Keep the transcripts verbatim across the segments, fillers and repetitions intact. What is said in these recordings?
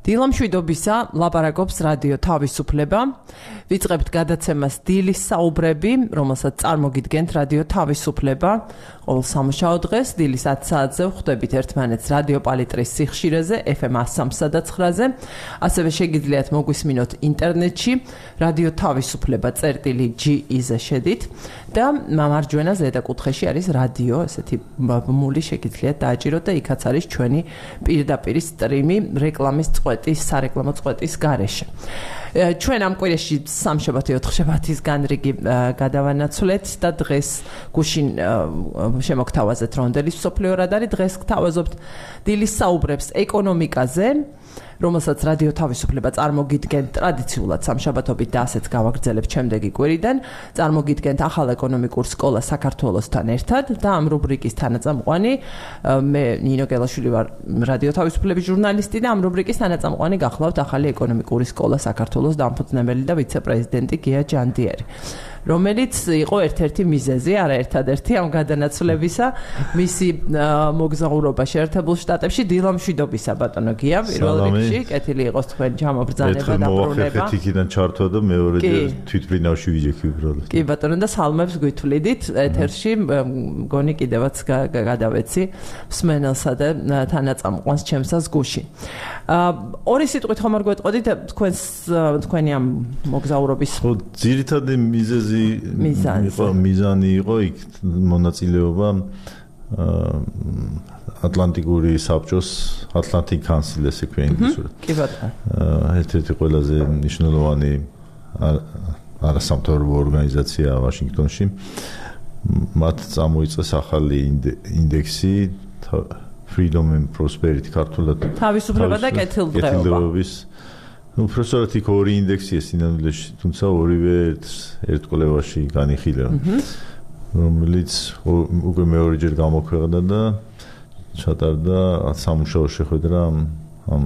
დილამშვიდობისა ლაპარაკობს რადიო თავისუფლება. ვიწყებთ გადაცემას დილის საუბრები, რომელსაც წარმოგიდგენთ რადიო თავისუფლება. ყოველ სამუშაო დღეს დილის ათი საათზე ვხვდებით ერთმანეთს რადიო პალიტრის სიხშირეზე ეფ ემ one oh three point nine-ზე. ასევე შეგიძლიათ მოგვისმინოთ ინტერნეტში რადიო თავისუფლება წერტილი ჯი ი-ზე შედით და მარჯვენა ზედა კუთხეში არის რადიო, ესეთი ბმული შეგიძლიათ დააჭიროთ და იქაც არის ჩვენი პირდაპირ სტრიმი რეკლამის წყვეტის, სარეკლამო წყვეტის გარეშე. ჩვენ ამ კვირაში სამშაბათი ოთხშაბათის განრიგი გადავანაცვლეთ და დღეს გუშინ შემოგთავაზეთ რონდელის მსოფლიო რადარი. დღეს გთავაზობთ დილის საუბრებს ეკონომიკაზე, რომელსაც რადიო თავისუფლება წარმოგიდგენთ ტრადიციულად სამშაბათობით და ასეც გავაგრძელებთ შემდეგი კვირიდან. წარმოგიდგენთ ახალ ეკონომიკურ სკოლა საქართველოსთან ერთად და ამ რუბრიკის თანაწამყვანი მე ნინო გელაშვილი ვარ, რადიო თავისუფლების ჟურნალისტი და ამ რუბრიკის თანაწამყვანი გახლავთ ახალი ეკონომიკური სკოლა საქართველოს დამფუძნებელი და ვიცე-პრეზიდენტი გია ჯანდიერი, რომელიც იყო ერთ-ერთი მიზეზი, არა ერთადერთი ამ გადანაცვლებისა, მისი მოგზაურობა შეერთებულ შტატებში დილამშვიდობისა ბატონო გია, პირველ რიგში, კეთილი იყოს თქვენი ჩამობრძანება და ბრუნება. ერთხელ იქიდან ჩართვა და მეორეჯერ თვითმფრინავში ვიჯექი უბრალოდ. კი ბატონო და სალმებს გვითვლიდით ეთერში, მგონი კიდევაც გადავეცი მსმენელსა და თანაწამყვანს ჩემსას გუშინ. ორი სიტყვით ხომ არ გვეტყოდით თქვენს თქვენი ამ მოგზაურობის ძირითადი მიზეზი იყო მიზანი იყო იქ მონაწილეობა ატლანტიკური საბჭოს Atlantic Council ესე ქვია ინგლისურად. კი ბატონო. ერთ-ერთი ყველაზე მნიშვნელოვანი არასამთავრობო ორგანიზაცია ვაშინგტონში. მათ წამოიწყეს ახალი ინდექსი Freedom and Prosperity ქართულად თავისუფლება და კეთილდღეობის. Ну, просто იქ ორი ინდექსია სინამდვილეში, თუმცა ორივე ერთ კვლევაში განიხილება. რომელიც უკვე მეორეჯერ გამოქვეყნდა და ჩატარდა სამუშაო შეხვედრა ამ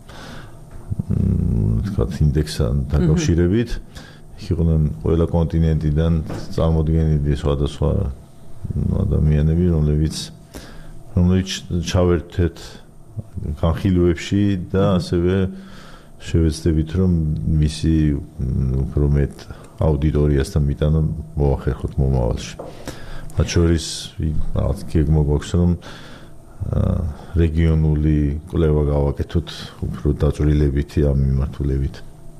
თქვათ ინდექსთან დაკავშირებით. იყვნენ ყველა კონტინენტიდან წარმოდგენილი სხვადასხვა ადამიანები, რომლებიც რომლებიც ჩავერთეთ განხილვებში და ასევე შევეცდებით რომ მისი უფრო მეტ აუდიტორიასთან მიტანონ მოახერხოთ მომავალში. მათ შორის რაღაც გეგმა გვაქვს რომ რეგიონული კვლევა გავაკეთოთ უფრო დაწვრილებითი ამ მიმართულებით.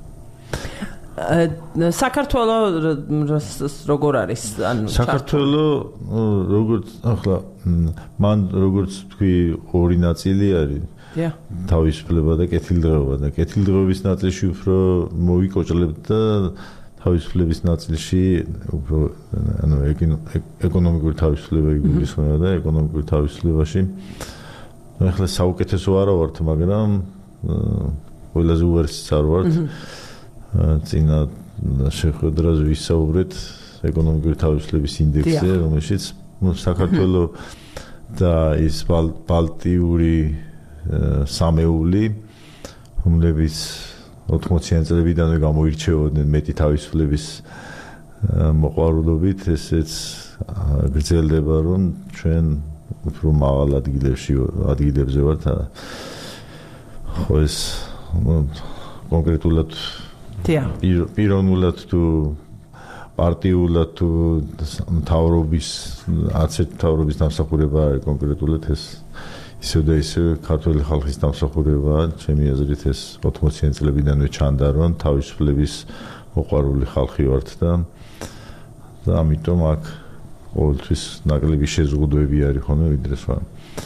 საქართველოს როგორ არის? ანუ საქართველოს როგორც ახლა მან როგორც თქვი ორი ნაწილი არის. თავისუფლება და კეთილდღეობა და კეთილდღეობის ნაწილში უფრო მოვიკოჭლებთ და თავისუფლების ნაწილში უფრო ანუ ეკონომიკური თავისუფლება იგულისხმება და ეკონომიკური თავისუფლებაში ახლა საუკეთესო არა ვართ, მაგრამ ყველაზე უარესიც არ ვართ. წინა შეხვედრაზე ვისაუბრეთ ეკონომიკური თავისუფლების ინდექსზე, რომელშიც საქართველოს და ის ბალტიური სამეული, რომლებიც ოთხმოციანი წლებიდანვე გამოირჩეოდნენ მეტი თავისუფლების მოყვარულობით, ესეც გრძელდება, რომ ჩვენ უფრო მაღალ ადგილებში ადგილებზე ვართ. ხო ეს კონკრეტულად პიროვნულად თუ პარტიულად თუ მთავრობის არც ერთ მთავრობის დამსახურება არის კონკრეტულად ეს ისევ და ისევ ქართული ხალხის დამსახურებაა, ჩემი აზრით ეს ოთხმოციანი წლებიდანვე ჩანდა, რომ თავისუფლების მოყვარული ხალხი ვართ და და ამიტომ აქ ყოველთვის ნაკლები შეზღუდვები არის ხოლმე ვიდრე სხვა.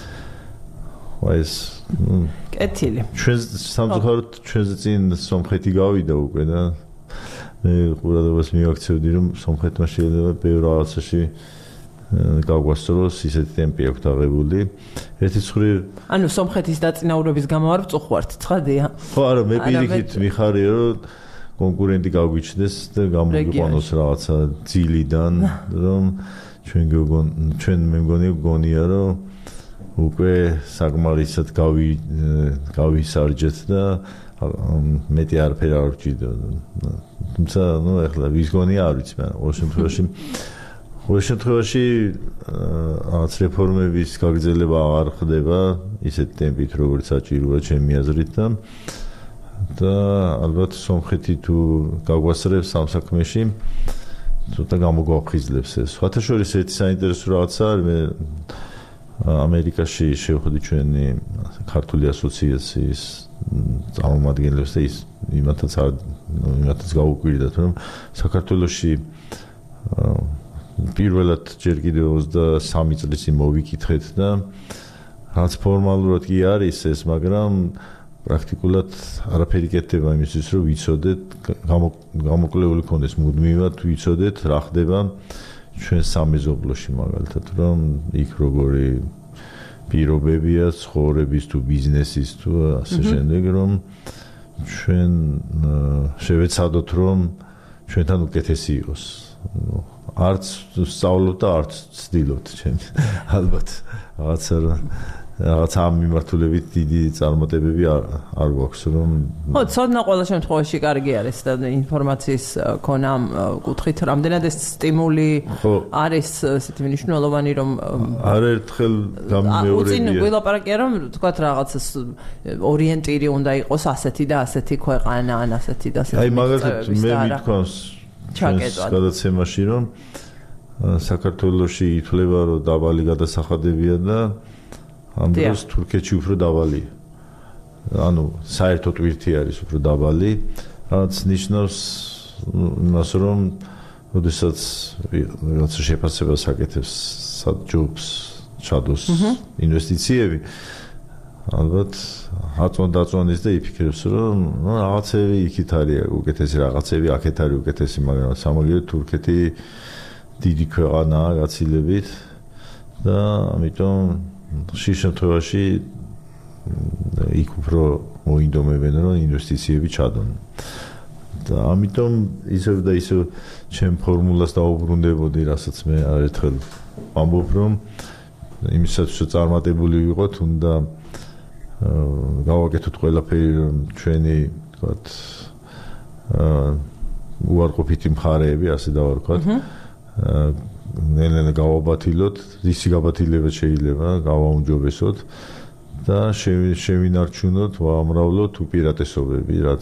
ეს კეთილი. ჩვენ სამწუხაროდ ჩვენზე წინ სომხეთი გავიდა უკვე და მე ყურადღებას მივაქცევდი რომ სომხეთმა შეიძლება ბევრ რაღაცაში გავგვასწოროს, ისეთი ტემპი აქვს აღებული. ერთი მხრივ ანუ სომხეთის დაწინაურების გამო არ ვწუხვართ, ცხადია? ხო, არა, მე პირიქით მიხარია რომ კონკურენტი გავგვიჩნდეს და გამოგვიყვანოს რაღაცა ძილიდან, რომ ჩვენ ჩვენ მე მგონი გონია რომ უკვე საკმარისად გავი გავისარჯეთ და მეტი არაფერი არ ვჭირდება. თუმცა, ნუ ახლა ვის გონია არ ვიცი, მაგრამ ყოველ შემთხვევაში ყოველ შემთხვევაში რაღაც რეფორმების გაგრძელება არ ხდება ისეთ ტემპით, როგორც საჭიროა ჩემი აზრით და და ალბათ სომხეთი თუ გაგვასწრებს ამ საქმეში ცოტა გამოგვაფხიზლებს ეს. სხვათა შორის ერთი საინტერესო რაღაცა არის მე ამერიკაში შევხვდი ჩვენი ქართული ასოციაციის წარმომადგენლებს და ის იმათაც არ იმათაც გავუკვირდათ რომ საქართველოში პირველად ჯერ კიდევ ოცდასამი წლის წინ მოვიკითხეთ და რაც ფორმალურად კი არის ეს, მაგრამ პრაქტიკულად არაფერი კეთდება იმისთვის, რომ ვიცოდეთ, გამოკლეული ქონდეს მუდმივად ვიცოდეთ, რა ხდება ჩვენ სამეზობლოში მაგალითად, რომ იქ როგორი პირობებია ცხოვრების თუ ბიზნესის თუ ასე შემდეგ, რომ ჩვენ შევეცადოთ, რომ ჩვენთან უკეთესი იყოს. არც სწავლობ და არც ვცდილობთ ჩვენ. ალბათ რაღაცა რაღაც ამ მიმართულებით დიდი წარმატებები არ გვაქვს რომ ხო, ცოდნა ყველა შემთხვევაში კარგი არის და ინფორმაციის ქონა კუთხით რამდენად ეს სტიმული არის ესეთი მნიშვნელოვანი რომ არაერთხელ გამიმეორებია. უწინ გველაპარაკია რომ თქვათ რაღაცას ორიენტირი უნდა იყოს ასეთი და ასეთი ქვეყანა ან ასეთი და ასეთი. აი მაგალითად მე მithქვამს გადაცემაში რომ საქართველოში ითვლება რომ დაბალი გადასახადებია და ამ დროს თურქეთში უფრო დაბალია. ანუ საერთოდ ვირთი არის უფრო დაბალი, რაც ნიშნავს იმას რომ როდესაც რაღაცა შეფასებას აკეთებს საჯობს ჩადოს ინვესტიციები ალბათ აწონ-დაწონის და იფიქრებს რომ ნუ რაღაცები იქით არის უკეთესი რაღაცები აქეთ არის უკეთესი, მაგრამ სამაგიეროდ თურქეთი დიდი ქვეყანაა გაცილებით და ამიტომ ხშირ შემთხვევაში იქ უფრო მოინდომებენ რომ ინვესტიციები ჩადონ. და ამიტომ ისევ და ისევ ჩემ ფორმულას დაუბრუნდებოდი, რასაც მე არერთხელ ვამბობ, რომ იმისათვის რომ წარმატებული ვიყოთ, უნდა გავაკეთოთ ყველაფერი, რომ ჩვენი თქვათ უარყოფითი მხარეები, ასე დავარქვათ, ნელ-ნელა გავაბათილოთ, ისი გაბათილება შეიძლება გავაუმჯობესოთ და შევინარჩუნოთ, ვაამრავლოთ უპირატესობები, რაც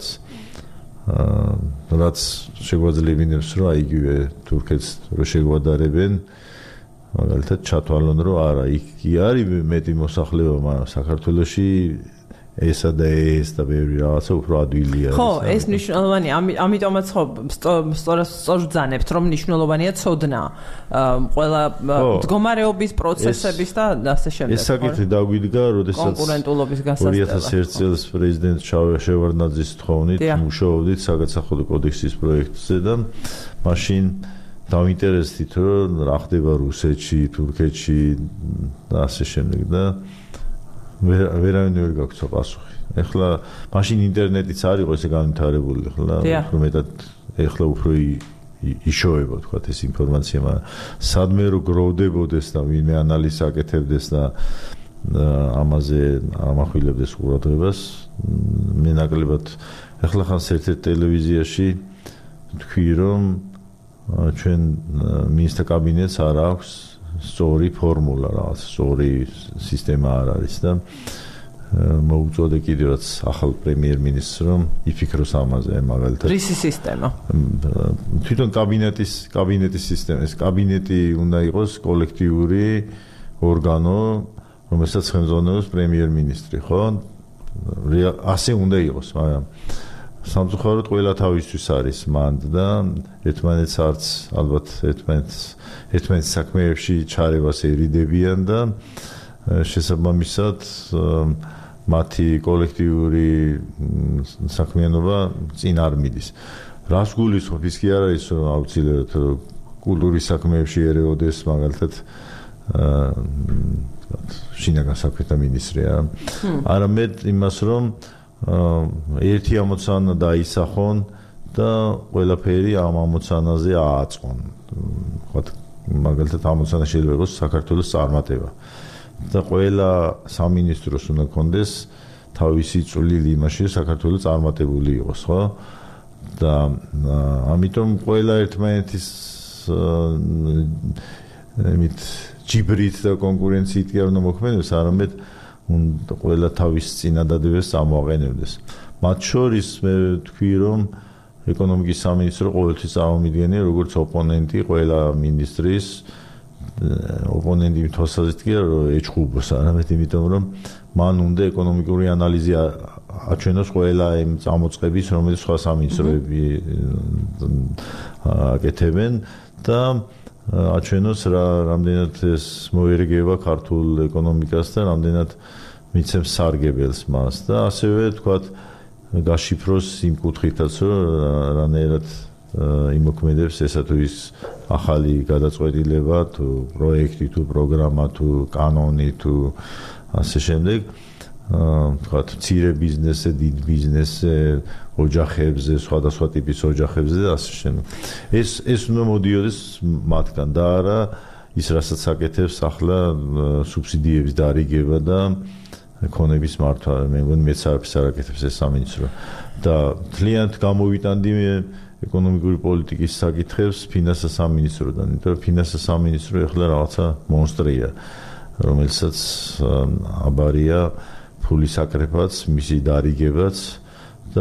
რაც შეგვაძლებინებს, რომ აიგივე თურქეთს რო შეგვადარებენ, მაგალითად ჩათვალონ, რომ არა, იქ კი არის მეტი მოსახლეობა, მაგრამ საქართველოში ესა და ეს და ბევრი რაღაცა უფრო ადვილია. ხო, ეს მნიშვნელოვანია. ამიტომაც ხო სწორად ვძანებთ, რომ მნიშვნელოვანია ცოდნა ყველა მდგომარეობის პროცესების და ასე შემდეგ. ეს საკითხი დაგვიდგა, როდესაც კონკურენტულობის გასაზრდელად. ორი ათას ერთი წელს პრეზიდენტ შევარდნაძის თხოვნით მუშაობდით საგასახადო კოდექსის პროექტზე და მაშინ დავინტერესდით, რომ რა ხდება რუსეთში, თურქეთში და ასე შემდეგ და ვერავინ ვერ გაგვცა პასუხი. ეხლა მაშინ ინტერნეტიც არ იყო ესე განვითარებული, ეხლა უფრო მეტად ეხლა უფრო იშოვება თქვა ეს ინფორმაცია, მაგრამ სადმე რო გროვდებოდეს და ვინმე ანალიზს აკეთებდეს და ამაზე ამახვილებდეს ყურადღებას, მე ნაკლებად ეხლა ხან ერთ-ერთ ტელევიზიაში თქვი რომ ჩვენ მინისტრთა კაბინეტს არ აქვს სწორი ფორმულა, რაღაც სწორი სისტემა არ არის და მოუწოდე კიდევაც ახალ პრემიერ-მინისტრს რომ იფიქროს ამაზე, მაგალითად. რისი სისტემა? თვითონ კაბინეტის კაბინეტის სისტემა, ეს კაბინეტი უნდა იყოს კოლექტიური ორგანო, რომელსაც ხელმძღვანელობს პრემიერ-მინისტრი, ხო? ასე უნდა იყოს, მაგრამ სამწუხაროდ ყველა თავისთვის არის მანდ და ერთმანეთს არც ალბათ ერთმანეთს ერთმანეთის საქმეებში ჩარევას ერიდებიან და შესაბამისად მათი კოლექტიური საქმიანობა წინ არ მიდის. რას გულისხმობ, ის კი არ არის რომ აუცილებლად კულტურის საქმეებში ერეოდეს მაგალითად შინაგან საქმეთა მინისტრია, არამედ იმას რომ ერთი ამოცანა დაისახონ და ყველაფერი ამ ამოცანაზე ააწყონ. ვთქვათ, მაგალითად ამოცანა შეიძლება იყოს საქართველოს წარმატება. და ყველა სამინისტროს უნდა კონდეს თავისი წვლილი იმაში, რომ საქართველოს წარმატებული იყოს, ხო? და ამიტომ ყველა ერთმანეთის იმით ჯიბრით და კონკურენციით კი არ უნდა მოქმედებს, არამედ უნდა ყველა თავის წინადადებებს წამოაყენებდეს. მათ შორის მე თქვი რომ ეკონომიკის სამინისტრო ყოველთვის წარმომიდგენია როგორც ოპონენტი ყველა მინისტრის ოპონენტი თვალსაზრისით კი რომ ეჭხუბოს არამედ იმიტომ რომ მან უნდა ეკონომიკური ანალიზი აჩვენოს ყველა იმ წამოწყების რომელიც სხვა სამინისტროები აკეთებენ და აჩვენოს რა რამდენად ეს მოერგება ქართულ ეკონომიკას და რამდენად მიცემს სარგებელს მას და ასევე თქვათ გაშიფროს იმ კუთხითაც რომ რანაირად იმოქმედებს ესა თუ ის ახალი გადაწყვეტილება თუ პროექტი თუ პროგრამა თუ კანონი თუ ასე შემდეგ თქვათ მცირე ბიზნესზე, დიდ ბიზნესზე, ოჯახებზე, სხვადასხვა ტიპის ოჯახებზე და ასე შემდეგ. ეს ეს უნდა მოდიოდეს მათგან და არა ის რასაც აკეთებს ახლა სუბსიდიების დარიგება და ქონების მართვა. მე მგონი მეც არაფერს არ აკეთებს ეს სამინისტრო და თლიანად გამოვიტანდი ეკონომიკური პოლიტიკის საკითხებს ფინანსთა სამინისტროდან, იმიტომ რომ ფინანსთა სამინისტრო ახლა რაღაცა მონსტრია, რომელსაც აბარია ფულის აკრეფაც, მისი დარიგებაც და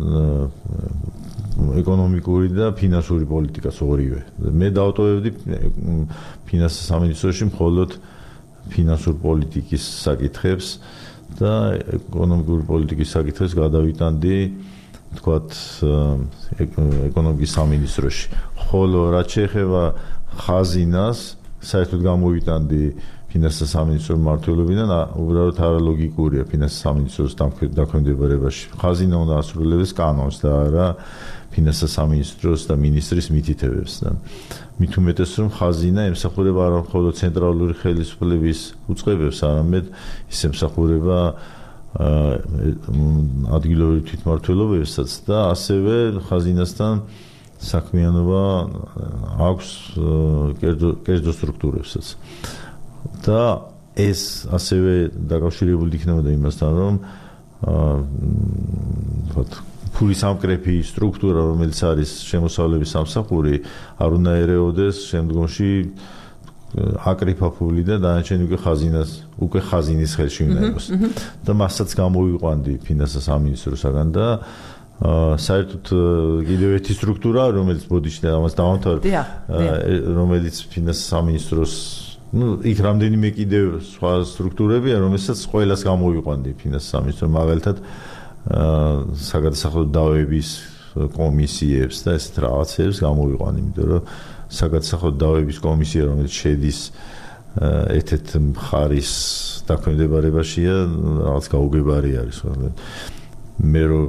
ეკონომიკური და ფინანსური პოლიტიკას ორივე. მე დავტოვებდი ფინანსთა სამინისტროში მხოლოდ ფინანსური პოლიტიკის საკითხებს და ეკონომიკური პოლიტიკის საკითხებს გადავიტანდი თქვათ ეკონომიკის სამინისტროში. ხოლო რაც შეეხება ხაზინას, საერთოდ გამოვიტანდი ფინანსთა სამინისტროს მმართველობიდან, უბრალოდ არალოგიკურია ფინანსთა სამინისტროს დაქვემდებარებაში. ხაზინა უნდა ასრულებდეს კანონს და არა ფინანსთა სამინისტროს და მინისტრის მითითებებს და მით უმეტეს რომ ხაზინა ემსახურება არა მხოლოდ ცენტრალური ხელისუფლების უწყებებს, არამედ ის ემსახურება ადგილობრივ თვითმმართველობებსაც და ასევე ხაზინასთან საქმიანობა აქვს კერძო სტრუქტურებსაც. და ეს ასევე დაკავშირებული იქნებოდა იმასთან, რომ ვთქვათ, ფულის ამკრეფი სტრუქტურა, რომელიც არის შემოსავლების სამსახური, არ უნდა ერეოდეს შემდგომში აკრიფა ფული და დანარჩენი უკვე ხაზინას, უკვე ხაზინის ხელში უნდა იყოს. და მასაც გამოვიყვანდი ფინანსთა სამინისტროსაგან და საერთოდ კიდევ ერთი სტრუქტურა, რომელიც ბოდიში და ამას დავამთავრებ, რომელიც ფინანსთა სამინისტროს ну, იქ რამდენიმე კიდევ სხვა სტრუქტურებია, რომელსაც ყველას გამოვიყვანდი ფინანსთა სამინისტრო, მაგალითად საგადასახადო დავების კომისიებს და ესეთ რაღაცებს გამოვიყვანდი, იმიტომ რომ საგადასახადო დავების კომისია, რომელიც შედის ერთ-ერთ მხარის დაქვემდებარებაშია, რაღაც გაუგებარი არის. მე რომ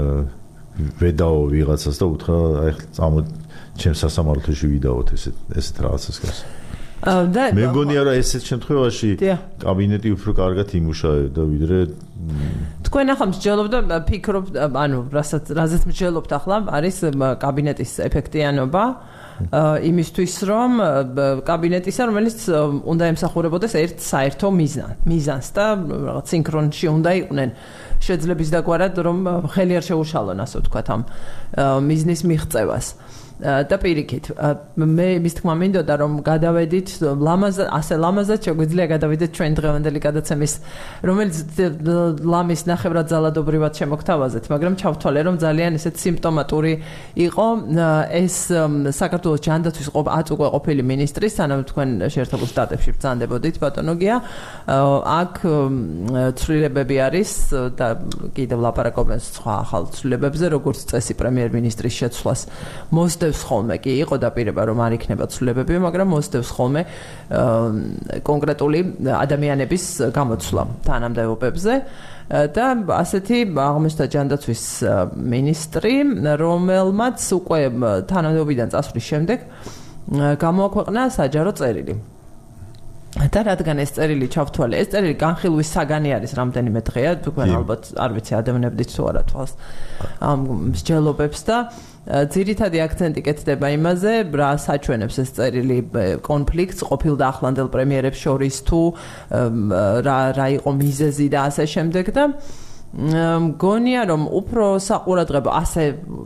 ვედაო ვიღაცას და უთხრა, აი წამო ჩემს სასამართლოში ვიდაოთ ესეთ ესეთ რაღაცას გას. მე მგონია რომ ესეთ შემთხვევაში კაბინეტი უფრო კარგად იმუშავებდა ვიდრე თქვენ ახლა მსჯელობთ და ფიქრობთ, ანუ რასაც რაზეც მსჯელობთ ახლა არის კაბინეტის ეფექტიანობა იმისთვის რომ კაბინეტისა რომელიც უნდა ემსახურებოდეს ერთ საერთო მიზანს და რაღაც სინქრონში უნდა იყვნენ შეძლების დაგვარად რომ ხელი არ შეუშალონ ასე ვთქვათ ამ მიზნის მიღწევას. და პირიქით მე მის თქმა მინდოდა რომ გადავედით ლამაზად ასე ლამაზად შეგვიძლია გადავიდეთ ჩვენ დღევანდელი გადაცემის რომელიც ლამის ნახევრად ძალადობრივად შემოგთავაზეთ მაგრამ ჩავთვალე რომ ძალიან ესეთ სიმპტომატური იყო ეს საქართველოს ჯანდაცვის აწ უკვე ყოფილი მინისტრის სანამ თქვენ შეერთებულ შტატებში ბრძანდებოდით ბატონო გია აქ ცვლილებები არის და კიდევ ლაპარაკობენ სხვა ახალ ცვლილებებზე როგორც წესი პრემიერ-მინისტრის შეცვლას მოსდევს ხოლმე კი იყო დაპირება რომ არ იქნება ცვლილებები, მაგრამ მოსდევს ხოლმე კონკრეტული ადამიანების გამოცვლა თანამდებობებზე და ასეთი აღმოჩნდა ჯანდაცვის მინისტრი, რომელმაც უკვე თანამდებობიდან წასვლის შემდეგ გამოაქვეყნა საჯარო წერილი. და რადგან ეს წერილი ჩავთვალე, ეს წერილი განხილვის საგანი არის რამდენიმე დღეა, თქვენ ალბათ არ ვიცი ადევნებდით თუ არა თვალს ამ მსჯელობებს და ძირითადი აქცენტი კეთდება იმაზე, რა საჩვენებს ეს წერილი კონფლიქტს ყოფილ და ახლანდელ პრემიერებს შორის თუ რა რა იყო მიზეზი და ასე შემდეგ და მგონია რომ უფრო საყურადღებო ასე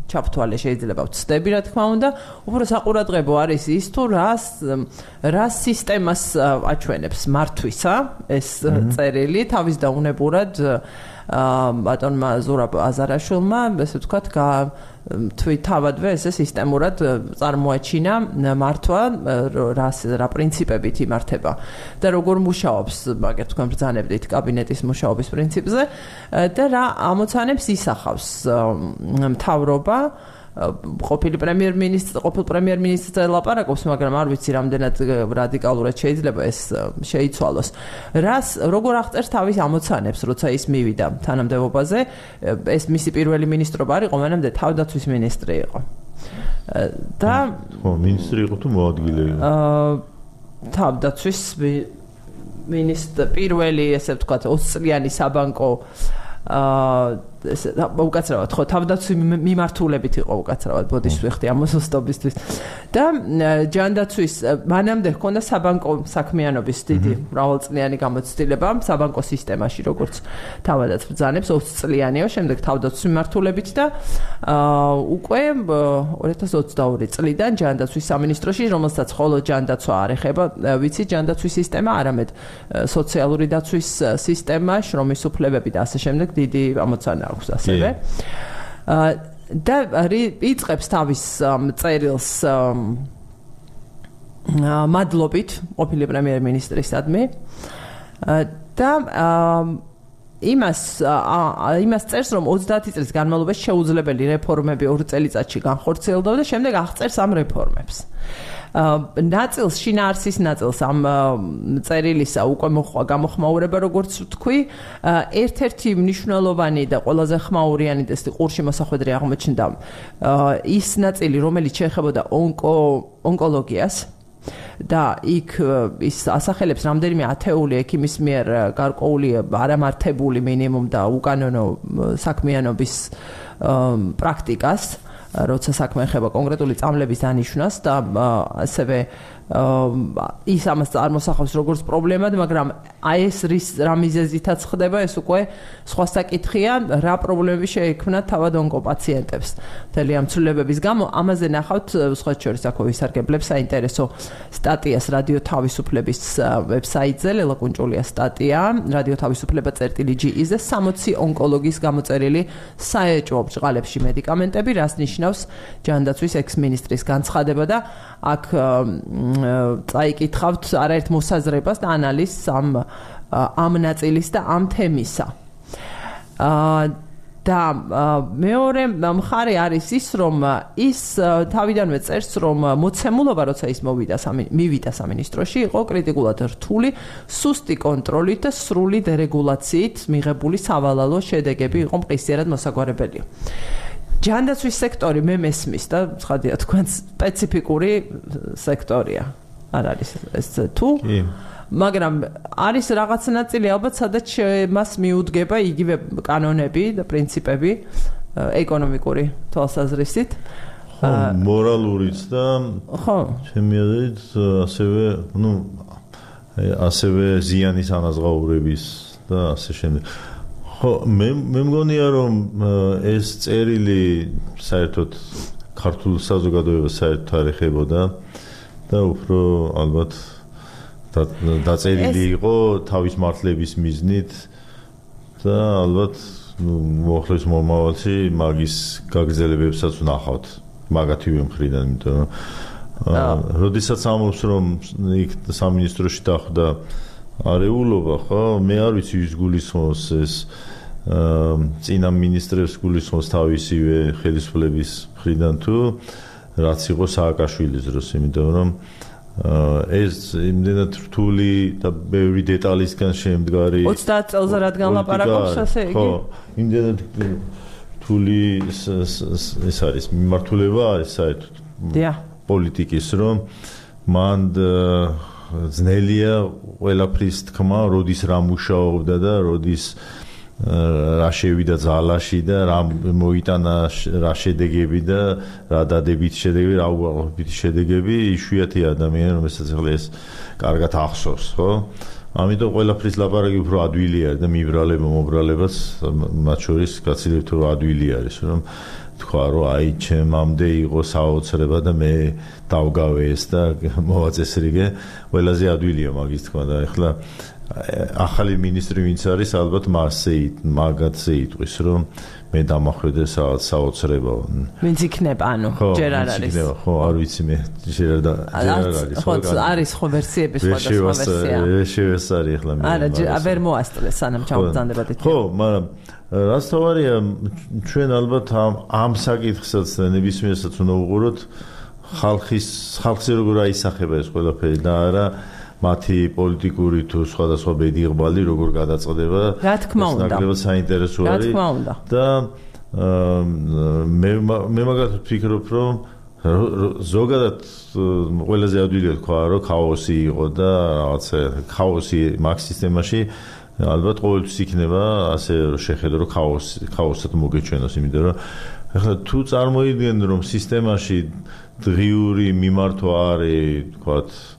ჩაფთვალე შეიძლება ვცდები რა თქმა უნდა, უფრო საყურადღებო არის ის თუ რას რა სისტემას აჩვენებს მართვისა ეს წერილი თავის დაუნებურად ბატონმა ზურაბ აზარაშვილმა ესე ვთქვათ თავადვე ესე სისტემურად წარმოაჩინა მართვა რა რა პრინციპებით იმართება და როგორ მუშაობს მაგერ თქვენ ბრძანებდით კაბინეტის მუშაობის პრინციპზე და რა ამოცანებს ისახავს მთავრობა ყოფილი პრემიერ-მინისტრი ყოფილ პრემიერ-მინისტრზე ლაპარაკობს, მაგრამ არ ვიცი რამდენად რადიკალურად შეიძლება ეს შეიცვალოს. რას როგორ აღწერს თავის ამოცანებს, როცა ის მივიდა თანამდებობაზე, ეს მისი პირველი მინისტრობა არ იყო, მანამდე თავდაცვის მინისტრი იყო. და ხო, მინისტრი იყო თუ მოადგილე იყო? აა თავდაცვის მინისტრი პირველი, ესე ვთქვათ, ოცი წლიანი საბანკო აა უკაცრავად ხო თავდაცვის მიმართულებით იყო უკაცრავად ბოდის ვიხდი ამოსოსტობისთვის და ჯანდაცვის მანამდე ჰქონდა საბანკო საქმიანობის დიდი მრავალწლიანი გამოცდილება საბანკო სისტემაში როგორც თავადაც ბრძანებს ოცი წლიანია შემდეგ თავდაცვის მიმართულებით და უკვე ორი ათას ოცდაორი წლიდან ჯანდაცვის სამინისტროში რომელსაც ხოლო ჯანდაცვა არ ეხება ვიცი ჯანდაცვის სისტემა არამედ სოციალური დაცვის სისტემა შრომის უფლებები და ასე შემდეგ დიდი ამოცანა ასევე და იწყებს თავის წერილს მადლობით ყოფილი პრემიერ-მინისტრისადმი და იმას იმას წერს რომ ოცდაათი წლის განმავლობაში შეუძლებელი რეფორმები ორ წელიწადში განხორციელდება და შემდეგ აღწერს ამ რეფორმებს ნაწილს შინაარსის ნაწილს ამ წერილისა უკვე მოხვა გამოხმაურება როგორც ვთქვი ერთ-ერთი მნიშვნელოვანი და ყველაზე ხმაურიანი ტესტი ყურში მოსახვედრი აღმოჩნდა ის ნაწილი რომელიც შეეხებოდა ონკო ონკოლოგიას და იქ ის ასახელებს რამდენიმე ათეული ექიმის მიერ გარკვეული არამართებული მინიმუმ და უკანონო საქმიანობის პრაქტიკას როცა საქმე ეხება კონკრეტული წამლების დანიშვნას და ასევე ის ამას წარმოსახავს როგორც პრობლემად, მაგრამ აი ეს რის რა მიზეზითაც ხდება, ეს უკვე სხვა საკითხია, რა პრობლემები შეექმნა თავად ონკოპაციენტებს. მთელი ამ ცვლილებების გამო ამაზე ნახავთ სხვა შორის აქ ვისარგებლებ საინტერესო სტატიას რადიო თავისუფლების ვებსაიტზე, ლელა კუნჭულიას სტატია, რადიო თავისუფლება წერტილი ჯი-ზე სამოცი ონკოლოგის გამოწერილი საეჭვო ბჭყალებში მედიკამენტები, რას ნიშნავს ჯანდაცვის ექს-მინისტრის განცხადება და აქ წაიკითხავთ არაერთ მოსაზრებას და ანალიზს ამ ამ ნაწილის და ამ თემისა. და მეორე მხარე არის ის რომ ის თავიდანვე წერს რომ მოცემულობა როცა ის მოვიდა მივიდა სამინისტროში იყო კრიტიკულად რთული, სუსტი კონტროლით და სრული დერეგულაციით მიღებული სავალალო შედეგები იყო მყისიერად მოსაგვარებელი. ჯანდაცვის სექტორი მე მესმის და ცხადია თქვენ სპეციფიკური სექტორია. არ არის ეს თუ მაგრამ არის რაღაც ნაწილი ალბათ სადაც მას მიუდგება იგივე კანონები და პრინციპები ეკონომიკური თვალსაზრისით ხო მორალურიც და ხო ჩემი აზრით ასევე ნუ ასევე ზიანის ანაზღაურების და ასე შემდეგ ხო მე მე მგონია რომ ეს წერილი საერთოდ ქართულ საზოგადოებას საერთოდ არ ეხებოდა და უფრო ალბათ დაწერილი იყო თავის მართლების მიზნით და ალბათ მოხლის მომავალში მაგის გაგრძელებებსაც ვნახავთ მაგათივე მხრიდან იმიტომ რომ როდესაც ამბობს რომ იქ სამინისტროში დახვდა არეულობა ხო მე არ ვიცი ვის გულისხმობს ეს წინა მინისტრებს გულისხმობს თავისივე ხელისუფლების მხრიდან თუ რაც იყო სააკაშვილის დროს იმიტომ რომ ეს იმდენად რთული და ბევრი დეტალისგან შემდგარი ოცდაათ წელზე რადგან ლაპარაკობს ასე იგი ხო იმდენად რთული ეს არის მიმართულება არის საერთოდ პოლიტიკის რომ მან ძნელია ყველაფრის თქმა როდის რა მუშაობდა და როდის რა შევიდა ძალაში და რა მოიტანა რა შედეგები და რა დადებით შედეგები, რა უარყოფით შედეგები, იშვიათი ადამიანი, რომელსაც ახლა ეს კარგად ახსოვს, ხო? ამიტომ ყველაფრის ლაპარაკი უფრო ადვილი არის და მიბრალება, მობრალებაც მათ შორის გაცილებით უფრო ადვილი არის, რომ თქვა რომ აი ჩემამდე იყო საოცრება და მე დავგავე ეს და მოვაწესრიგე ყველაზე ადვილია მაგის თქვა და ეხლა ახალი მინისტრი ვინც არის ალბათ მასზე მაგათზე იტყვის რომ მე დამახვედე რაღაც საოცრება ვინც იქნება ანუ ჯერ არ არის ხო არ ვიცი მე ჯერ არ არის ხო არის ხო ვერსიები სხვადასხვა ვერსია შევესწარი ეხლა მე არა ვერ მოასწრეს სანამ ჩამოგზანდებათ ხო მაგრამ რაც თავარია ჩვენ ალბათ ამ ამ საკითხსაც ნებისმიერსაც უნდა უყუროთ ხალხის ხალხზე როგორ აისახება ეს ყველაფერი და არა მათი პოლიტიკური თუ სხვადასხვა ბედიღბალი როგორ გადაწყდება რა თქმა უნდა ნაკლებად საინტერესო არის და მე მე მაგათ ვფიქრობ რომ ზოგადად ყველაზე ადვილია თქვა რომ ქაოსი იყო და რაღაცა ქაოსი მაგ სისტემაში ალბათ ყოველთვის იქნება ასე შეხედო რომ ქაოსი ქაოსად მოგეჩვენოს იმიტომ რომ ახლა თუ წარმოიდგენ რომ სისტემაში დღიური მიმართვა არის თქვა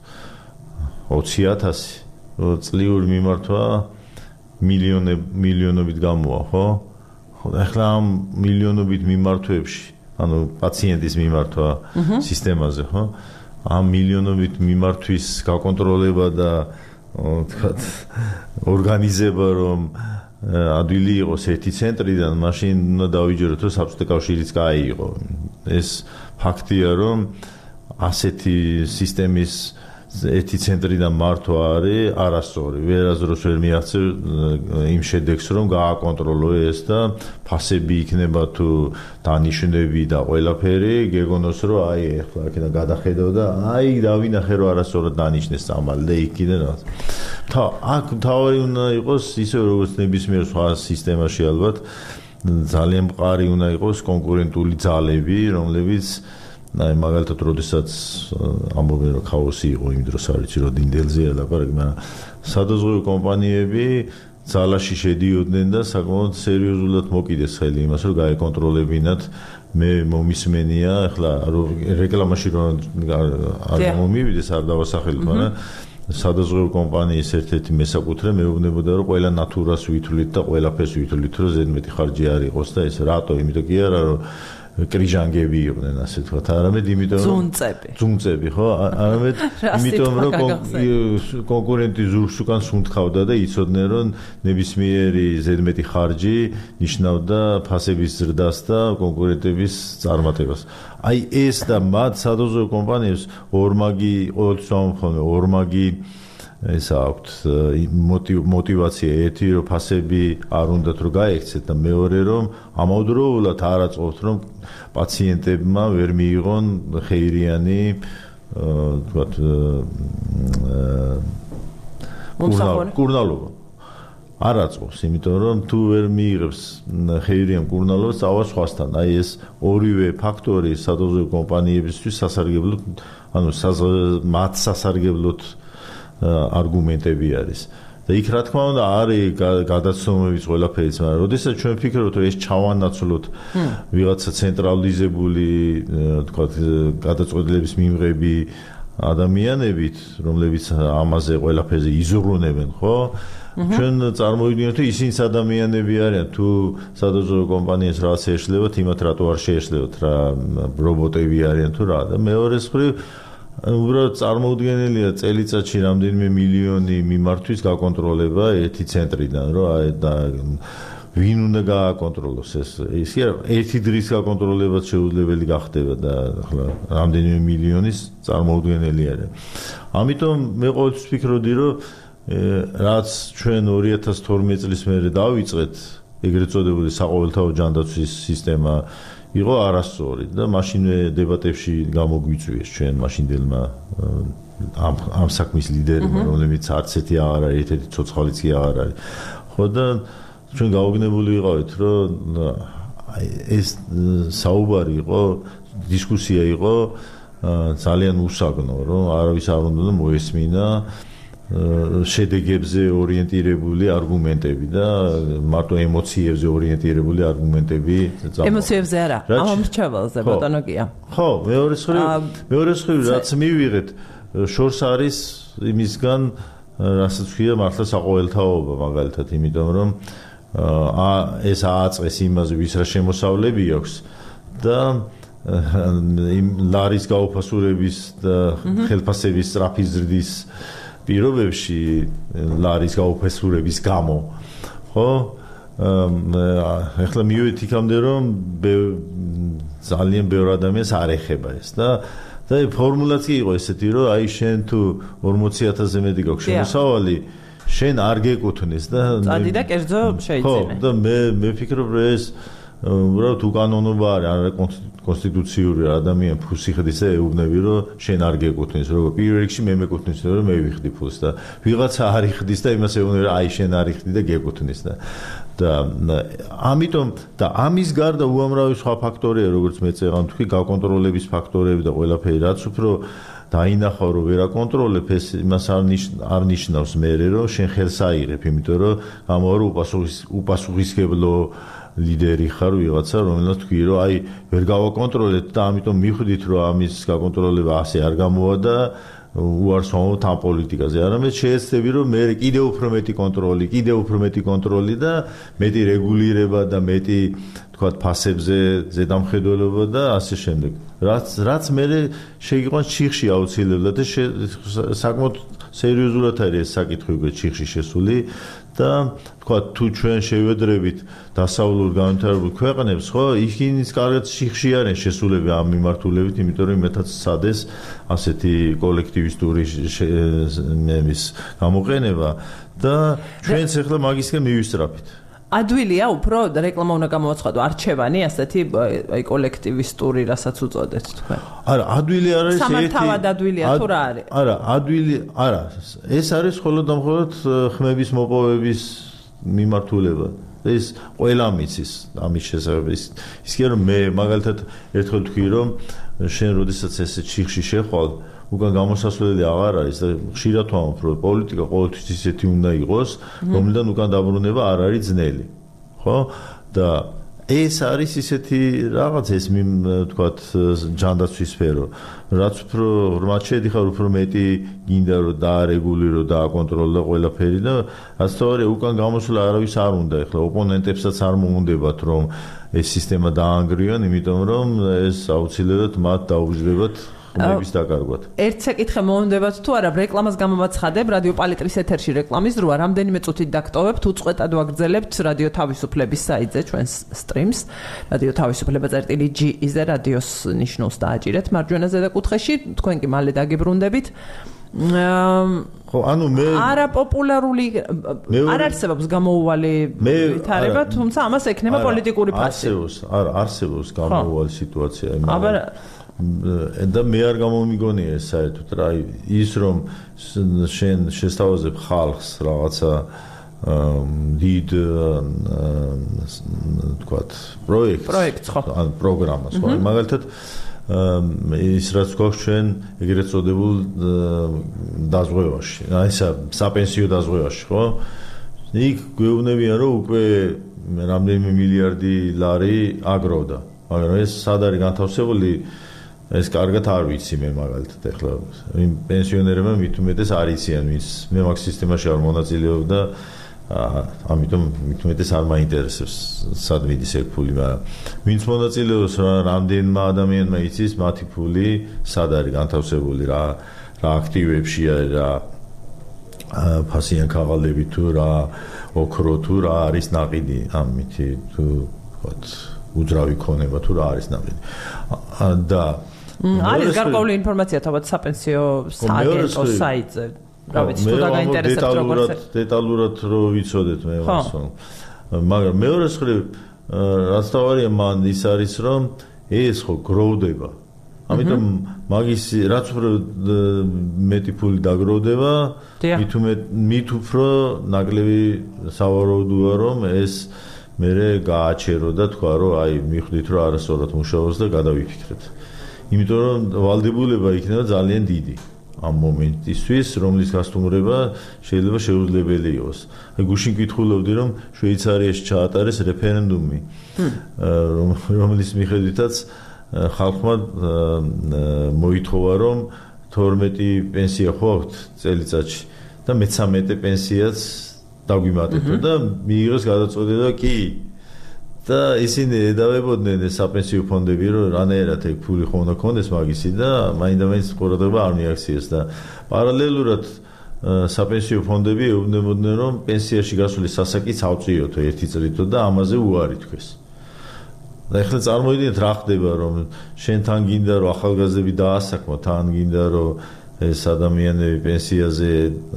ოცი ათასი წლიური მიმართვა მილიონე მილიონობით გამოვა ხო ხო ახლა ამ მილიონობით მიმართვებში ანუ პაციენტის მიმართვა სისტემაზე ხო ამ მილიონობით მიმართვის გაკონტროლება და თქვათ ორგანიზება რომ ადვილი იყოს ერთი ცენტრიდან მაშინ უნდა დავიჯეროთ რომ საბჭოთა კავშირიც გაიიღო ეს ფაქტია რომ ასეთი სისტემის ერთი ცენტრიდან მართვა არის არასწორი ვერასდროს ვერ მიაღწევ იმ შედეგს რომ გააკონტროლო ეს და ფასები იქნება თუ დანიშნები და ყველაფერი გეგონოს რომ აი ახლა აქედან გადახედავ და აი დავინახე რომ არასწორად დანიშნეს წამალი და იქ კიდე რაღაც თა აქ თავი უნდა იყოს ისე როგორც ნებისმიერ სხვა სისტემაში ალბათ ძალიან მყარი უნდა იყოს კონკურენტული ძალები რომლებიც აი მაგალითად როდესაც ამბობენ რომ ქაოსი იყო იმ დროს არ ვიცი რომ დინდელზეა ლაპარაკი მაგრამ სადაზღვევო კომპანიები ძალაში შედიოდნენ და საკმაოდ სერიოზულად მოკიდეს ხელი იმას რომ გაეკონტროლებინათ მე მომისმენია ახლა რეკლამაში რომ არ მომივიდეს არ დავასახელებ მაგრამ სადაზღვევო კომპანიის ერთ-ერთი მესაკუთრე მეუბნებოდა რომ ყველა ნატურას ვითვლით და ყველაფერს ვითვლით რომ ზედმეტი ხარჯი არ იყოს და ეს რატო იმიტომ კი არა რომ კრიჟანგები იყვნენ ასე თქვათ არამედ იმიტომ რომ ძუნწები ძუნწები ხო არამედ იმიტომ რომ კონკურენტი ზურგს უკან სუნთქავდა და იცოდნენ რომ ნებისმიერი ზედმეტი ხარჯი ნიშნავდა ფასების ზრდას და კონკურენტების წარმატებას აი ეს და მათ სადაზღვევო კომპანიებს ორმაგი ყოველთვის ამხოლოდ ორმაგი ეს აქვთ мотивация ერთი რომ ფასები არ უნდათ რომ გაექცეთ და მეორე რომ ამავდროულად არ აწყობთ რომ პაციენტებმა ვერ მიიღონ ხეირიანი თქვათ კურნალობა არ აწყობს იმიტომ რომ თუ ვერ მიიღებს ხეირიან კურნალობას წავა სხვასთან აი ეს ორივე ფაქტორი სადაზღვევო კომპანიებისთვის სასარგებლოდ ანუ მათ სასარგებლოდ არგუმენტები არის და იქ რა თქმა უნდა არის გადაცნობების ყველაფერიც მაგრამ როდესაც ჩვენ ვფიქრობთ რომ ეს ჩავანაცვლოთ ვიღაცა ცენტრალიზებული თქვათ გადაწყვეტილების მიღები ადამიანებით რომლებიც ამაზე ყველაფერზე იზრუნებენ ხო ჩვენ წარმოვიდგინოთ რომ ისინიც ადამიანები არიან თუ სადაზღვევო კომპანიას რაღაც ეშლებათ იმათ რატო არ შეეშლებათ რა რობოტები არიან თუ რა და მეორე მხრივ უბრალოდ წარმოუდგენელია წელიწადში რამდენიმე მილიონი მიმართვის გაკონტროლება ერთი ცენტრიდან რომ აი და ვინ უნდა გააკონტროლოს ეს ისე ერთი დღის გაკონტროლებაც შეუძლებელი გახდება და ახლა რამდენიმე მილიონის წარმოუდგენელი არის ამიტომ მე ყოველთვის ვფიქრობდი რომ რაც ჩვენ ორი ათას თორმეტ წლის მერე დავიწყეთ ეგრეთ წოდებული საყოველთაო ჯანდაცვის სისტემა იყო არასწორი და მაშინვე დებატებში გამოგვიწვიეს ჩვენ მაშინდელმა ამ ამ საქმის ლიდერებმა რომლებიც არც ერთი აღარ არის ერთ-ერთი ცოცხალიც კი აღარ არის ხო და ჩვენ გაუგნებული ვიყავით რომ ეს საუბარი იყო დისკუსია იყო ძალიან უსაგნო რომ არავის არ უნდა მოესმინა შედეგებზე ორიენტირებული არგუმენტები და მარტო ემოციებზე ორიენტირებული არგუმენტები ემოციებზე არა ამომრჩეველზე ბატონო გია ხო მეორე მხრივ მეორე მხრივ რაც მივიღეთ შორს არის იმისგან რასაც ქვია მართლა საყოველთაობა მაგალითად იმიტომ რომ ეს ააწეს იმაზე ვის რა შემოსავლები აქვს და იმ ლარის გაუფასურების და ხელფასების სწრაფი ზრდის პირობებში ლარის გაუფასურების გამო ხო ახლა მივედი იქამდე რომ ძალიან ბევრ ადამიანს არ ეხება ეს და და ფორმულაც კი იყო ესეთი რომ აი შენ თუ ორმოცი ათასზე მეტი გაქვს შემოსავალი შენ არ გეკუთვნის და წადი და კერძო შეიძინე ხო და მე მე ვფიქრობ რომ ეს უბრალოდ უკანონობა არის არა კონსტიტუციური ადამიან ფულს იხდის და ეუბნები რომ შენ არ გეკუთვნის როგორ პირველ რიგში მე მეკუთვნის რომ მე ვიხდი ფულს და ვიღაცა არ იხდის და იმას ეუბნები აი შენ არ იხდი და გეკუთვნის და და ამიტომ და ამის გარდა უამრავი სხვა ფაქტორია როგორც მე წეღან თქვი გაკონტროლების ფაქტორები და ყველაფერი რაც უფრო დაინახავ რომ ვერ აკონტროლებ ეს იმას არ ნიშნავს მე რომ შენ ხელს აიღებ იმიტომ რომ ამაო უპასუხისმგებლო ლიდერი ხარ ვიღაცა რომელსაც თქვი რომ აი ვერ გავაკონტროლეთ და ამიტომ მიხვდით რომ ამის გაკონტროლება ასე არ გამოვა და უარსვამობთ ამ პოლიტიკაზე არამედ შეეცდები რომ მე კიდევ უფრო მეტი კონტროლი კიდევ უფრო მეტი კონტროლი და მეტი რეგულირება და მეტი თქვა ფასებზე ზედამხედველობა და ასე შემდეგ რაც რაც მე შეიყვანს ჩიხში აუცილებლად და საკმაოდ სერიოზულად არის ეს საკითხი უკვე ჩიხში შესული და თქვა თუ ჩვენ შევედრებით დასავლურ განვითარებულ ქვეყნებს ხო იქინიც კარგად ჩიხში არიან შესულები ამ მიმართულებით იმიტომ რომ მეტად სადეს ასეთი კოლექტივისტური მემის გამოყენება და ჩვენც ახლა მაგისკენ მივისწრაფით ადვილია უფრო რეკლამა უნდა გამოვაცხადო არჩევანი ასეთი აი კოლექტივისტური რასაც უწოდეთ თქვენ არა ადვილი არ არის სამართავად ადვილია თუ რა არის არა ადვილი არა ეს არის მხოლოდ და მხოლოდ ხმების მოპოვების მიმართულება ეს ყველა მიცის ამის შესახებ ის ისე რომ მე მაგალითად ერთხელ თქვი რომ შენ როდესაც ესე ჩიხში შეხვალ უკან გამოსასვლელი აღარ არის და ხშირად ვამბობ რომ პოლიტიკა ყოველთვის ისეთი უნდა იყოს რომლიდან უკან დაბრუნება არ არის ძნელი ხო და ეს არის ისეთი რაღაც ეს თქვათ ჯანდაცვის სფერო რაც უფრო რმად შედიხარ უფრო მეტი გინდა რომ დაარეგულირო და აკონტროლო ყველაფერი და რაც თორე უკან გამოსვლა არავის არ უნდა ეხლა ოპონენტებსაც არ მოუნდებათ რომ ეს სისტემა დაანგრიონ იმიტომ რომ ეს აუცილებლად მათ დაუჯდებათ ხმების დაკარგვად. ერთ საკითხი მოუნდებათ თუ არა რეკლამას გამოვაცხადებ რადიო პალიტრის ეთერში რეკლამის დროა რამდენიმე წუთით დაგტოვებთ უწყვეტად ვაგრძელებთ რადიო თავისუფლების საიტზე ჩვენს სტრიმს რადიო თავისუფლება წერტილი ჯი ზე რადიოს ნიშნულს დააჭირეთ მარჯვენა ზედაკუთხეში თქვენ კი მალე დაგებრუნდებით ხო ანუ მე არაპოპულარული არ არსებობს გამოუვალი ვითარება თუმცა ამას ექნება პოლიტიკური ფასი არსებობს არა არსებობს გამოუვალი სიტუაცია მაგრამ და მე არ გამომიგონია ეს საერთოდ რა ის რომ შენ შესთავაზებ ხალხს რაღაცა დიდ თქვათ პროექტს ან პროგრამას ხო მაგალითად ის რაც გვაქვს ჩვენ ეგრეთ წოდებულ დაზღვევაში აი ესა საპენსიო დაზღვევაში ხო იქ გვეუბნებიან რომ უკვე რამდენიმე მილიარდი ლარი აგროვდა მაგრამ ეს სად არის განთავსებული ეს კარგად არ ვიცი მე მაგალითად ახლა იმ პენსიონერებმა მით უმეტეს არ იციან ვინც მე მაგ სისტემაში არ მონაწილეობ და ამიტომ მით უმეტეს არ მაინტერესებს სად მიდის ეგ ფული მაგრამ ვინც მონაწილეობს რამდენმა ადამიანმა იცის მათი ფული სად არის განთავსებული რა რა აქტივებში არის რა ფასიან ქაღალდები თუ რა ოქრო თუ რა არის ნაყიდი ამითი თუ ვთქვათ უძრავი ქონება თუ რა არის ნაყიდი და არის გარკვეული ინფორმაცია თავად საპენსიო სააგენტოს საიტზე რა ვიცი თუ დაგაინტერესებთ როგორც დეტალურად რო ვიცოდეთ მე მასო მაგრამ მეორე მხრივ რაც თავარია მან ის არის რომ ეს ხო გროვდება ამიტომ მაგის რაც უფრო მეტი ფული დაგროვდება მით უფრო ნაკლები სავარაუდოა რომ ეს მე გააჩერო და თქვა რომ აი მიხვდით რომ არასწორად მუშაობს და გადავიფიქრეთ იმიტომ რომ ვალდებულება იქნება ძალიან დიდი ამ მომენტისთვის რომლის გასტუმრება შეიძლება შეუძლებელი იყოს აი გუშინ კითხულობდი რომ შვეიცარიაში ჩაატარეს რეფერენდუმი რომლის მიხედვითაც ხალხმა მოითხოვა რომ თორმეტი პენსია ხო აქვთ წელიწადში და მეთერთმეტე პენსიაც დაგვიმატებთ და მიიღეს გადაწყვეტილება კი და ისინი დავებოდნენ საპენსიო ფონდები, რომ რანაირად ეგ ფული ხო უნდა კონდეს მაგისი და მაინდა-მაინც ყურადღება არ მიაქციეს და პარალელურად საპენსიო ფონდები ეუბნებოდნენ, რომ პენსიაში გასული სასაკიც ავწიოთო ერთი წლითო და ამაზე უარი თქვეს. და ეხლა წარმოიდგინეთ რა ხდება, რომ შენ თან გინდა რომ ახალგაზრდები დაასაქმო, თან გინდა რომ ეს ადამიანები პენსიაზე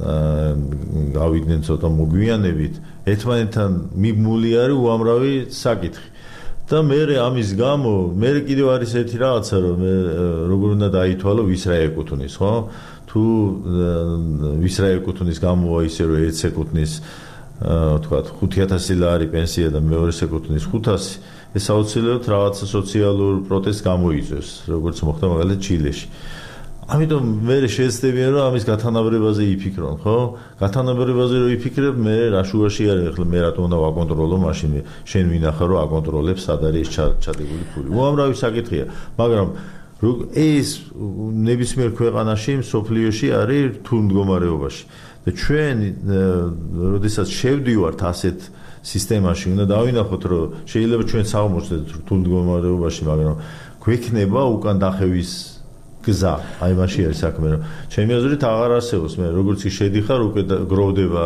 გავიდნენ ცოტა მოგვიანებით, ერთმანეთთან მიბმული არის უამრავი საკითხი. და მე ამის გამო, მე კიდევ არის ერთი რაღაცა, რომ მე როგორ უნდა დაითვალო ვის რა ეკუთვნის, ხო? თუ ვის რა ეკუთვნის გამოვა ისე რომ ერთს ეკუთვნის თქვათ ხუთი ათასი ლარი პენსია და მეორეს ეკუთვნის ხუთასი, ეს აუცილებლად რაღაცა სოციალურ პროტესტს გამოიწვევს, როგორც მოხდა მაგალითად ჩილეში. ამიტომ მე შეეცდებიან რომ ამის გათანაბრებაზე იფიქრონ, ხო? გათანაბრებაზე რომ იფიქრებ, მე რა შუაში არის, ახლა მე რატომ უნდა ვაკონტროლო მაშინ შენ ვინახა რომ აკონტროლებს სად არის ჩადებული ფული. უამრავი საკითხია, მაგრამ ეს ნებისმიერ ქვეყანაში, სოფლიოში არის რთულ მდგომარეობაში. და ჩვენ როდესაც შევდივართ ასეთ სისტემაში, უნდა დავინახოთ, რომ შეიძლება ჩვენ საღმოსდეთ რთულ მდგომარეობაში, მაგრამ გვექნება უკან დახევის გზა, აი მაშინ არის საქმე, რომ ჩემი აზრით აღარ არსებობს, მე როგორც კი შედიხარ, უკვე გროვდება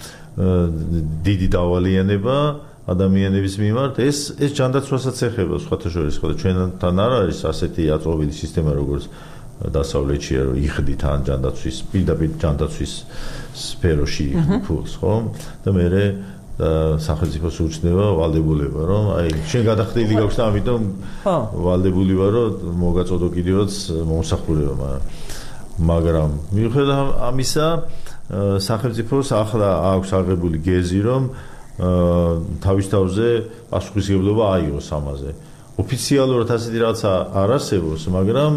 დიდი დავალიანება ადამიანების მიმართ, ეს ეს ჯანდაცვასაც ეხება სხვათა შორის, ხო და ჩვენთან არ არის ასეთი აწყვობილი სისტემა, როგორც დასავლეთშია, რომ იხდით ან ჯანდაცვის, პირდაპირ ჯანდაცვის სფეროში ფულს, ხო? და მე და სახელმწიფოს უჩნდება ვალდებულება, რომ აი შენ გადახდილი გაქვს და ამიტომ ვალდებული ვარ, რომ მოგაწოდო კიდევაც მომსახურება, მაგრამ მიუხედავად ამისა, სახელმწიფოს ახლა აქვს აღებული გეზი, რომ თავის თავზე პასუხისმგებლობა აიღოს ამაზე. ოფიციალურად ასეთი რაღაცა არ არსებობს, მაგრამ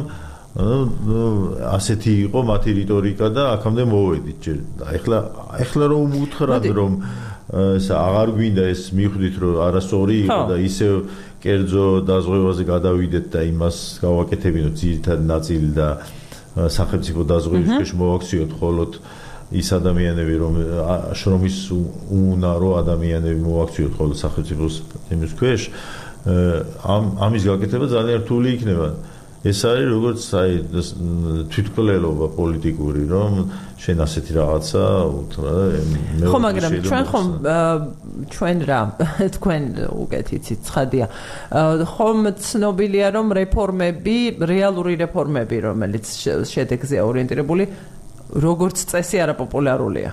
ასეთი იყო მათი რიტორიკა და აქამდე მოვედით. ეხლა ეხლა რომ უთხრათ, რომ ეს აღარ გვინდა ეს მიხვდით, რომ არასწორი იყო და ისევ კერძო დაზღვევაზე გადავიდეთ და იმას გავაკეთებინოთ ძირითადი ნაწილი და სახელმწიფო დაზღვევის ქვეშ მოვაქციოთ მხოლოდ ის ადამიანები, რომ შრომის უნარო ადამიანები მოვაქციოთ ხოლმე სახელმწიფოს იმის ქვეშ, ამ ამის გაკეთება ძალიან რთული იქნება. ეს არის როგორც აი თვითმკვლელობა პოლიტიკური, რომ შენ ასეთი რაღაცა უთხრა მე ხო, მაგრამ ჩვენ ხომ ჩვენ რა თქვენ უკეთიცით ცხადია. ხომ ცნობილია, რომ რეფორმები, რეალური რეფორმები, რომელიც შედეგზეა ორიენტირებული, როგორც წესი არაპოპულარულია.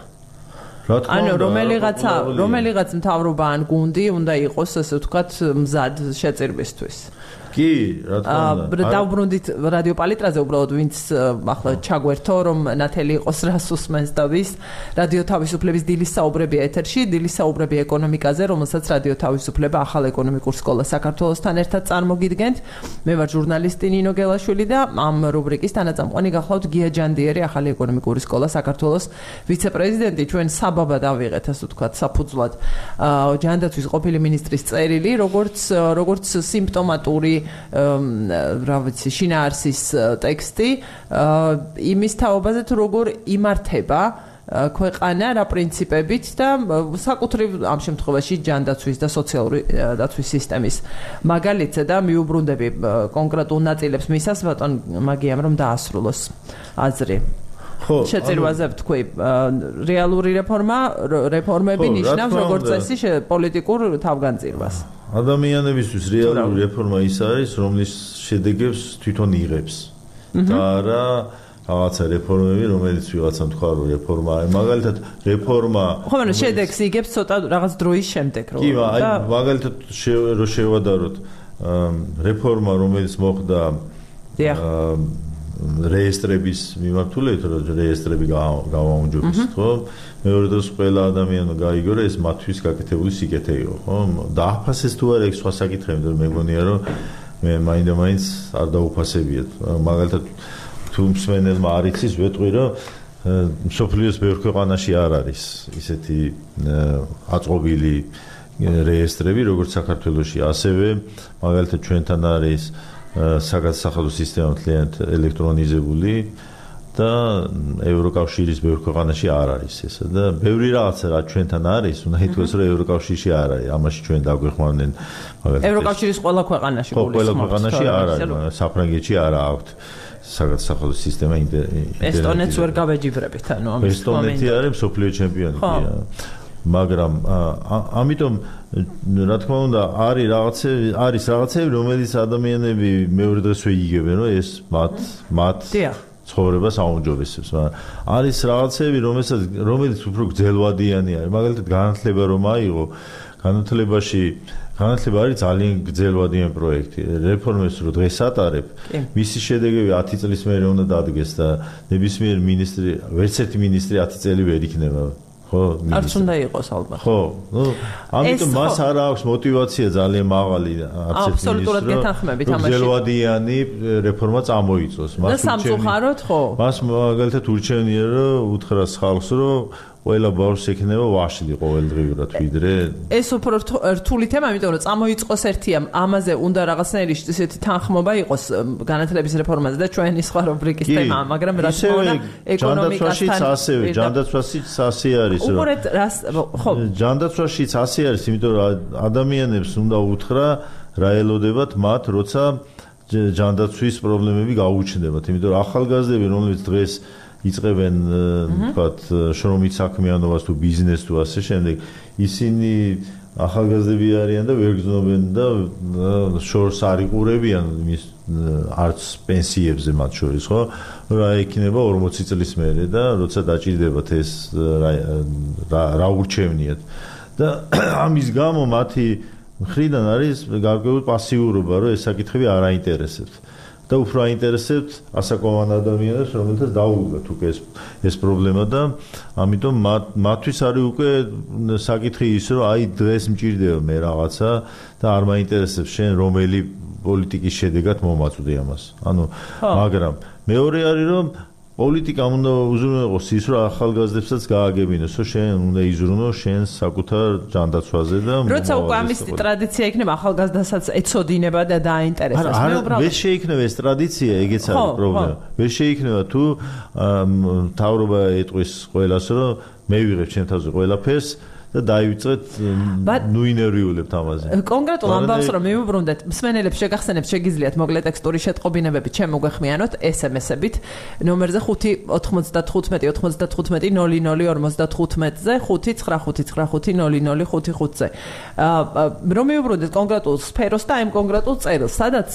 ანუ რომელიღაცა რომელიღაც მთავრობა ან გუნდი უნდა იყოს, ასე ვთქვათ, მზად შეწირვისთვის. კი, რა თქმა უნდა. დავბრუნდით რადიო პალიტრაზე, უბრალოდ ვინც ახლა ჩაგვერთო, რომ ნათელი იყოს რას უსმენს და ვის. რადიო თავისუფლების დილის საუბრები ეთერში, დილის საუბრები ეკონომიკაზე, რომელსაც რადიო თავისუფლება ახალ ეკონომიკურ სკოლას საქართველოსთან ერთად წარმოგიდგენთ. მე ვარ ჟურნალისტი ნინო გელაშვილი და ამ რუბრიკის თანაწამყვანი გახლავთ გია ჯანდიერი, ახალი ეკონომიკური სკოლა საქართველოს ვიცე-პრეზიდენტი. ჩვენ საბაბად ავიღეთ, ასე ვთქვათ, საფუძვლად ჯანდაცვის ყოფილი მინისტრის წერილი, როგორც როგორც სიმპტომატური რა ვიცი, შინაარსის ტექსტი იმის თაობაზე, თუ როგორ იმართება ქვეყანა რა პრინციპებით და საკუთრივ ამ შემთხვევაში ჯანდაცვის და სოციალური დაცვის სისტემის მაგალითზე და მიუბრუნდები კონკრეტულ ნაწილებს მისას ბატონ მაგიამ რომ დაასრულოს აზრი. ხო, შეწირვაზე ვთქვი, რეალური რეფორმა, რეფორმები ნიშნავს როგორც წესი პოლიტიკურ თავგანწირვას. ადამიანებისთვის რეალური რეფორმა ის არის, რომლის შედეგებს თვითონ იღებს. და არა რაღაცა რეფორმები, რომელიც ვიღაცა თქვა რომ რეფორმაა. მაგალითად, რეფორმა ხო, მაგრამ შედეგს იგებს ცოტა რაღაც დროის შემდეგ, რომ კი, აი მაგალითად რო შევადაროთ რეფორმა, რომელიც მოხდა რეესტრების მიმართულებით, რომ რეესტრები გავაუმჯობესოთ, ხო? მეორე დროს ყველა ადამიანი გაიგო, რომ ეს მათთვის გაკეთებული სიკეთე იყო, ხო? დააფასეს თუ არა ეს სხვა საკითხები, მაგრამ მე მგონია, რომ მე მაინდა-მაინც არ დაუფასებიათ. მაგალითად, თუ მსმენელმა არ იცის, ვეტყვი, რომ მსოფლიოს ბევრ ქვეყანაში არ არის ისეთი აწყობილი რეესტრები, როგორც საქართველოში. ასევე მაგალითად ჩვენთან არის საგადასახადო სისტემა მთლიანად ელექტრონიზებული და ევროკავშირის ბევრ ქვეყანაში არ არის ესა და ბევრი რაღაცა რა ჩვენთან არის, უნდა ითქვას რომ ევროკავშირში არ არის. ამაში ჩვენ დაგვეხმარნენ მაგალითად ევროკავშირის ყველა ქვეყანაში გულისხმობთ. ყველა ქვეყანაში არ არის, საფრანგეთში არ აქვს საგადასახადო სისტემა ინტერნეტი. ესტონეთს ვერ გავეჯიბრებით, ანუ ამის ესტონეთი არის მსოფლიო ჩემპიონი კი. მაგრამ ამიტომ რა თქმა უნდა არის რაღაცები არის რაღაცები რომელიც ადამიანები მეორე დღესვე იგებენ რომ ეს მათ მათ ცხოვრებას აუმჯობესებს. არის რაღაცები რომელსაც რომელიც უფრო გრძელვადიანი არის. მაგალითად განათლება რომ აიღო განათლებაში განათლება არის ძალიან გრძელვადიანი პროექტი. რეფორმებს რო დღეს ატარებ, მისი შედეგები ათი წლის მერე უნდა დადგეს და ნებისმიერ მინისტრი, ვერც ერთი მინისტრი ათი წელი ვერ იქნება. ხო, არც უნდა იყოს ალბათ. ხო, ნუ ამიტომ მას არ აქვს мотиваცია ძალიან მაღალი არც ერთი აბსოლუტურად გეთანხმებით ამაში. გრძელვადიანი რეფორმა წამოიწოს. მას სამწუხაროდ ხო? მას მაგალითად ურჩევნია რომ უთხრას ხალხს რომ ყველა ბავშვს ექნება ვაშლი ყოველდღიურად ვიდრე ეს უფრო რთული თემა, იმიტომ რომ წამოიწყოს ერთია, ამაზე უნდა რაღაცნაირი ისეთი თანხმობა იყოს განათლების რეფორმაზე და ჩვენი სხვა რუბრიკის თემა, მაგრამ რა თქმა უნდა ეკონომიკასთან ასევე ჯანდაცვაშიც ასე არის რომ უბრალოდ რას ხო ჯანდაცვაშიც ასე არის, იმიტომ რომ ადამიანებს უნდა უთხრა რა ელოდებათ მათ, როცა ჯანდაცვის პრობლემები გაუჩნდებათ, იმიტომ რომ ახალგაზრდები რომლებიც დღეს იწყებენ თქვათ შრომით საქმიანობას თუ ბიზნესს თუ ასე შემდეგ ისინი ახალგაზრდები არიან და ვერ გრძნობენ და შორს არ იყურებიან მის არც პენსიებზე მათ შორის ხო რა იქნება ორმოცი წლის მერე და როცა დაჭირდებათ ეს რა ურჩევნიათ და ამის გამო მათი მხრიდან არის გარკვეული პასიურობა რომ ეს საკითხები არ აინტერესებთ და უფრო აინტერესებთ ასაკოვან ადამიანებს, რომელთაც დაუგდათ უკვე ეს ეს პრობლემა და ამიტომ მათთვის არის უკვე საკითხი ის, რომ აი დღეს მჭირდება მე რაღაცა და არ მაინტერესებს შენ რომელი პოლიტიკის შედეგად მომაწვდი ამას. ანუ მაგრამ მეორე არის რომ პოლიტიკამ უნდა უზრუნველყოს ის, რომ ახალგაზრდებსაც გააგებინოს, რომ შენ უნდა იზრუნო შენ საკუთარ ჯანდაცვაზე და როცა უკვე ამის ტრადიცია იქნება, ახალგაზრდასაც ეცოდინება და დააინტერესებს. მე უბრალოდ ვერ შეიქნება ეს ტრადიცია, ეგეც არის პრობლემა. ვერ შეიქნება თუ მთავრობა ეტყვის ყველას, რომ მე ვიღებ ჩემ თავზე ყველაფერს და დაივიწყეთ ნუ ინერვიულებთ ამაზე. კონკრეტულ ამბავს რომ მივუბრუნდეთ, მსმენელებს შეგახსენებთ, შეგიძლიათ მოკლე ტექსტური შეტყობინებები ჩემოგვეხმიანოთ ეს ემ ესებით ნომერზე ხუთი ოცდათხუთმეტი ოცდათხუთმეტი ნული ნული ორმოცდათხუთმეტზე ხუთი ცხრა ხუთი ცხრა ხუთი ნული ნული ხუთი ხუთზე. რომ მივუბრუნდეთ კონკრეტულ სფეროს და ამ კონკრეტულ წერილს, სადაც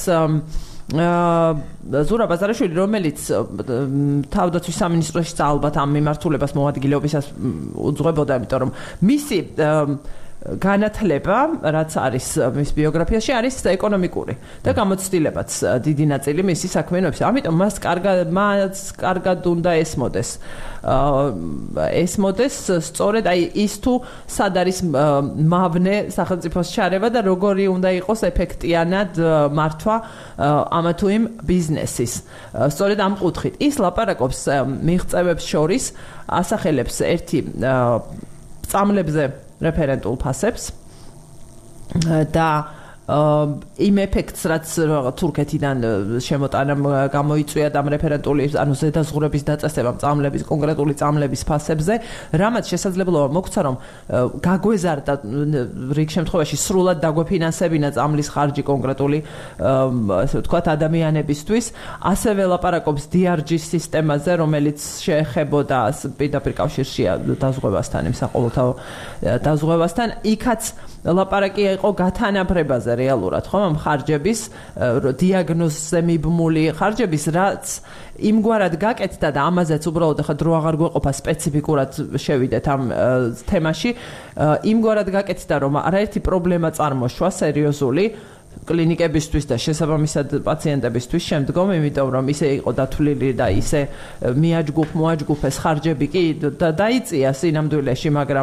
ზურაბ ბაზარაშვილი, რომელიც თავდაცვის სამინისტროში ალბათ ამ მიმართულებას მოადგილეობისას უძღვებოდა, იმიტომ რომ მისი განათლება, რაც არის მის ბიოგრაფიაში, არის ეკონომიკური და გამოცდილებაც დიდი ნაწილი მისი საქმიანობის. ამიტომ მას კარგად მას კარგად უნდა ესმოდეს. ესმოდეს სწორედ აი ის თუ სად არის მავნე სახელმწიფოს ჩარევა და როგორი უნდა იყოს ეფექტიანად მართვა ამა თუ იმ ბიზნესის. სწორედ ამ კუთხით ის ლაპარაკობს მიღწევებს შორის, ასახელებს ერთი წამლებზე რეფერენტულ ფასებს და იმ ეფექტს, რაც თურქეთიდან შემოტანამ გამოიწვია და რეფერენტული, ანუ ზედაზღურების დაწესებამ წამლების, კონკრეტული წამლების ფასებზე, რამაც შესაძლებლობა მოგვცა, რომ გაგვეზარდა რიგ შემთხვევაში სრულად დაგვეფინანსებინა წამლის ხარჯი კონკრეტული, ასე ვთქვათ, ადამიანებისთვის, ასევე ლაპარაკობს დი არ ჯის სისტემაზე, რომელიც შეეხებოდა პირდაპირ კავშირშია დაზღვევასთან, იმ საყოველთაო დაზღვევასთან, იქაც ლაპარაკი იყო გათანაბრებაზე რეალურად, ხო, ამ ხარჯების დიაგნოზზე მიბმული ხარჯების, რაც იმგვარად გაკეთდა და ამაზეც უბრალოდ ახლა დრო აღარ გვეყოფა სპეციფიკურად შევიდეთ ამ თემაში, იმგვარად გაკეთდა, რომ არაერთი პრობლემა წარმოშვა სერიოზული კლინიკებისთვის და შესაბამისად პაციენტებისთვის შემდგომ, იმიტომ რომ ისე იყო დათვლილი და ისე მიაჯგუფ მოაჯგუფეს ხარჯები კი და დაიწია სინამდვილეში, მაგრამ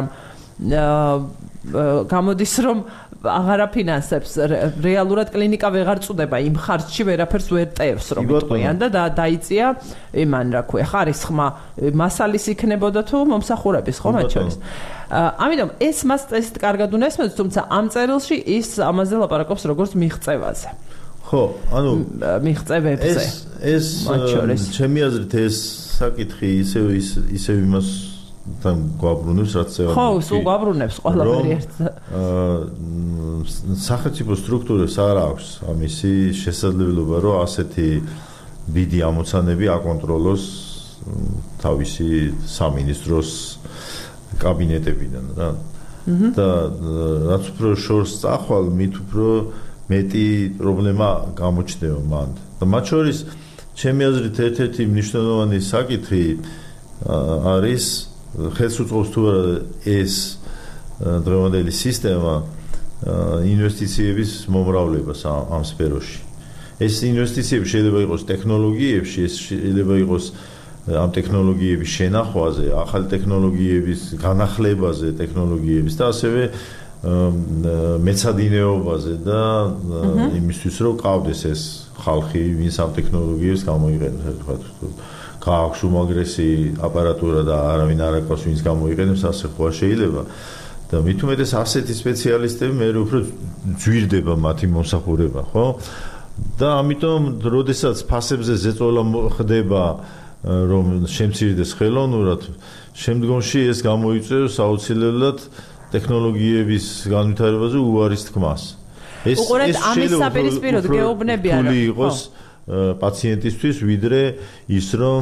გამოდის რომ აღარ აფინანსებს რეალურად კლინიკა ვეღარ წუდება იმ ხარჯში ვერაფერს ვერ ტევს რომ იტყვიან და დაიწია იმან რა ქვია ხარისხმა მასალის იქნებოდა თუ მომსახურების ხო მათ შორის ამიტომ ეს მას ეს კარგად უნდა ესმოდეთ თუმცა ამ წერილში ის ამაზე ლაპარაკობს როგორც მიღწევაზე ხო ანუ მიღწევებზე ეს ეს ჩემი აზრით ეს საკითხი ისევ ისევ იმას თან გვაბრუნებს რაც ეხლა ხო, სულ გვაბრუნებს ყველაფერი ერთად. სახელმწიფო სტრუქტურებს არ აქვს ამისი შესაძლებლობა, რომ ასეთი დიდი ამოცანები აკონტროლოს თავისი სამინისტროს კაბინეტებიდან რა. და რაც უფრო შორს წახვალ, მით უფრო მეტი პრობლემა გამოჩნდება მან. და მათ შორის ჩემი აზრით ერთ-ერთი მნიშვნელოვანი საკითხი არის ხელს უწყობს თუ არა ეს დღევანდელი სისტემა ინვესტიციების მომრავლებას ამ სფეროში. ეს ინვესტიციები შეიძლება იყოს ტექნოლოგიებში, ეს შეიძლება იყოს ამ ტექნოლოგიების შენახვაზე, ახალი ტექნოლოგიების განახლებაზე, ტექნოლოგიების და ასევე მეცადინეობაზე და იმისთვის რომ ყავდეს ეს ხალხი, ვინც ამ ტექნოლოგიებს გამოიყენებს, თქვათ, გააქვს უმაგრესი აპარატურა და არავინ არ აქვს ვინც გამოიყენებს, ასე ხო შეიძლება. და მით უმეტეს ასეთი სპეციალისტები მე უფრო ძვირდება მათი მომსახურება, ხო? და ამიტომ, როდესაც ფასებზე ზეწოლა ხდება, რომ შემცირდეს ხელოვნურად, შემდგომში ეს გამოიწვევს აუცილებლად ტექნოლოგიების განვითარებაზე უარის თქმას. ეს ეს ამის საპირისპიროდ გეუბნებიან რომ იყოს პაციენტისთვის, ვიდრე ის რომ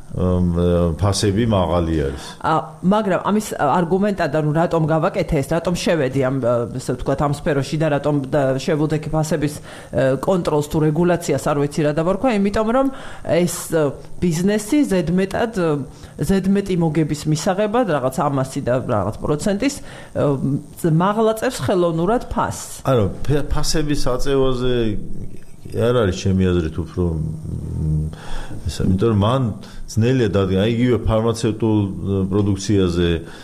ფასები მაღალი არის. მაგრამ ამის არგუმენტად ანუ რატომ გავაკეთე ეს, რატომ შევედი ამ ესე ვთქვათ ამ სფეროში და რატომ შევუდექი ფასების კონტროლს თუ რეგულაციას არ ვიცი რა დავარქვა, იმიტომ რომ ეს ბიზნესი ზედმეტად ზედმეტი მოგების მისაღებად რაღაც ამასი და რაღაც პროცენტის მაღლა წევს ხელოვნურად ფასს. ანუ ფასების აწევაზე არ არის ჩემი აზრით უფრო ესა, იმიტომ რომ მან ძნელია დადგა, აი იგივე ფარმაცევტულ პროდუქციაზე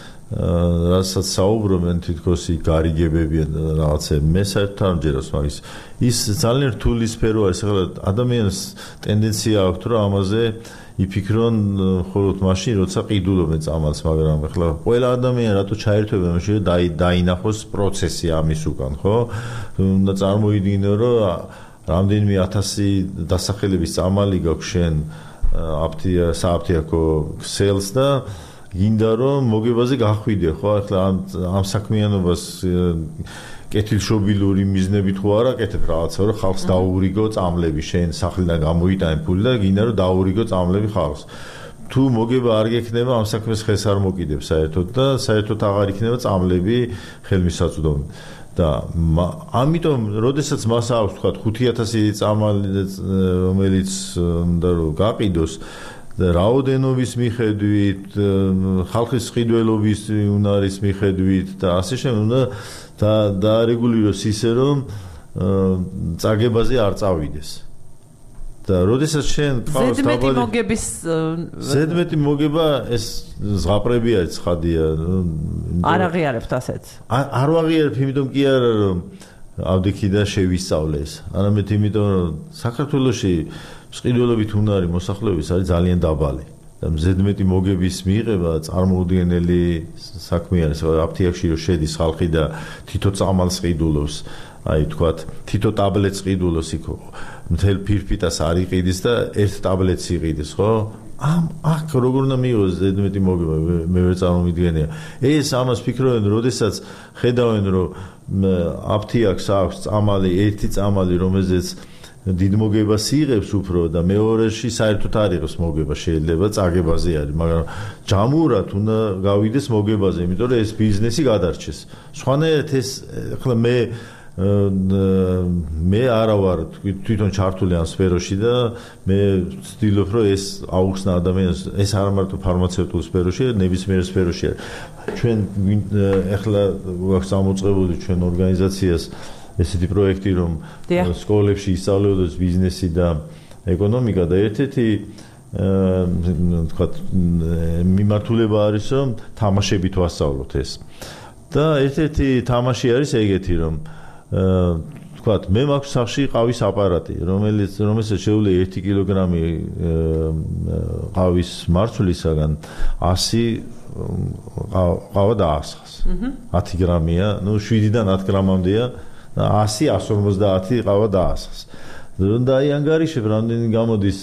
რასაც საუბრობენ თითქოს გარიგებებია და რაღაცები, მე საერთოდ არ მჯერავს მაგის. ის ძალიან რთული სფერო არის, ახლა ადამიანს ტენდენცია აქვს რომ ამაზე იფიქრონ მხოლოდ მაშინ, როცა ყიდულობენ წამალს, მაგრამ ახლა ყველა ადამიანი რატო ჩაერთვება მაშინ რომ დაინახოს პროცესი ამის უკან, ხო? უნდა წარმოიდგინო რომ რამდენიმე ათასი დასახელების წამალი გაქვს შენ აფთია სააფთიაქო ქსელს და გინდა რომ მოგებაზე გახვიდე, ხო? ახლა ამ ამ საქმიანობას კეთილშობილური მიზნებით ხო არ აკეთებ რაღაცა, რომ ხალხს დაურიგო წამლები, შენ სახლიდან გამოიტანე ფული და გინდა რომ დაურიგო წამლები ხალხს. თუ მოგება არ გექნება, ამ საქმეს ხელს არ მოკიდებ საერთოდ და საერთოდ აღარ იქნება წამლები ხელმისაწვდომი. და ამიტომ, როდესაც მას აქვს თქვა ხუთი ათასი წამალი, რომელიც უნდა რომ გაყიდოს და რაოდენობის მიხედვით, ხალხის ყიდველობის უნარის მიხედვით და ასე შემდეგ, უნდა და დაარეგულიროს ისე, რომ წაგებაზე არ წავიდეს. და როდესაც შენ ყავს ზედმეტი მოგების ზედმეტი მოგება ეს ზღაპრები არის ცხადია. არ აღიარებთ ასეც. არ ვაღიარებ, იმიტომ კი არა რომ ავდექი და შევისწავლე ეს. არამედ იმიტომ რომ საქართველოში მსყიდველობით უნარი მოსახლეობის არის ძალიან დაბალი. და ზედმეტი მოგების მიღება წარმოუდგენელი საქმე არის. აფთიაქში რომ შედის ხალხი და თითო წამალს ყიდულობს, აი თქვათ, თითო ტაბლეტს ყიდულობს იქ მთელ ფირფიტას არ იყიდის და ერთ ტაბლეტს იყიდის, ხო? ამ აქ როგორ უნდა მიიღოს ზედმეტი მოგება, მე ვერ წარმოვიდგენია. ეს ამას ფიქრობენ, როდესაც ხედავენ, რომ აფთიაქს აქვს წამალი, ერთი წამალი, რომელზეც დიდ მოგებას იღებს უფრო და მეორეში საერთოდ არ იღებს მოგება, შეიძლება წაგებაზე არის, მაგრამ ჯამურად უნდა გავიდეს მოგებაზე, იმიტომ რომ ეს ბიზნესი გადარჩეს. სხვანაირად ეს ახლა მე მე არა ვარ თვითონ ჩართული ამ სფეროში და მე ვცდილობ რომ ეს აუხსნა ადამიანს, ეს არა მარტო ფარმაცევტულ სფეროში, ნებისმიერ სფეროში. ჩვენ ახლა გვაქვს გამოწყებული ჩვენ ორგანიზაციას ესეთი პროექტი, რომ სკოლებში ისწავლეოდეს ბიზნესი და ეკონომიკა და ერთ-ერთი თქვა მიმართულება არის რომ თამაშებით ვასწავლოთ ეს. და ერთ-ერთი თამაში არის ეგეთი, რომ თქვათ, მე მაქვს სახში ყავის აპარატი, რომელიც რომელსაც შეუძლია ერთი კილოგრამი ყავის მარცვლისაგან ასი ყავა დაასხას. ათი გრამია, ну შვიდიდან ათ გრამამდეა და ასი ასორმოცდაათი ყავა დაასხას. და აი ანგარიშებ რამდენი გამოდის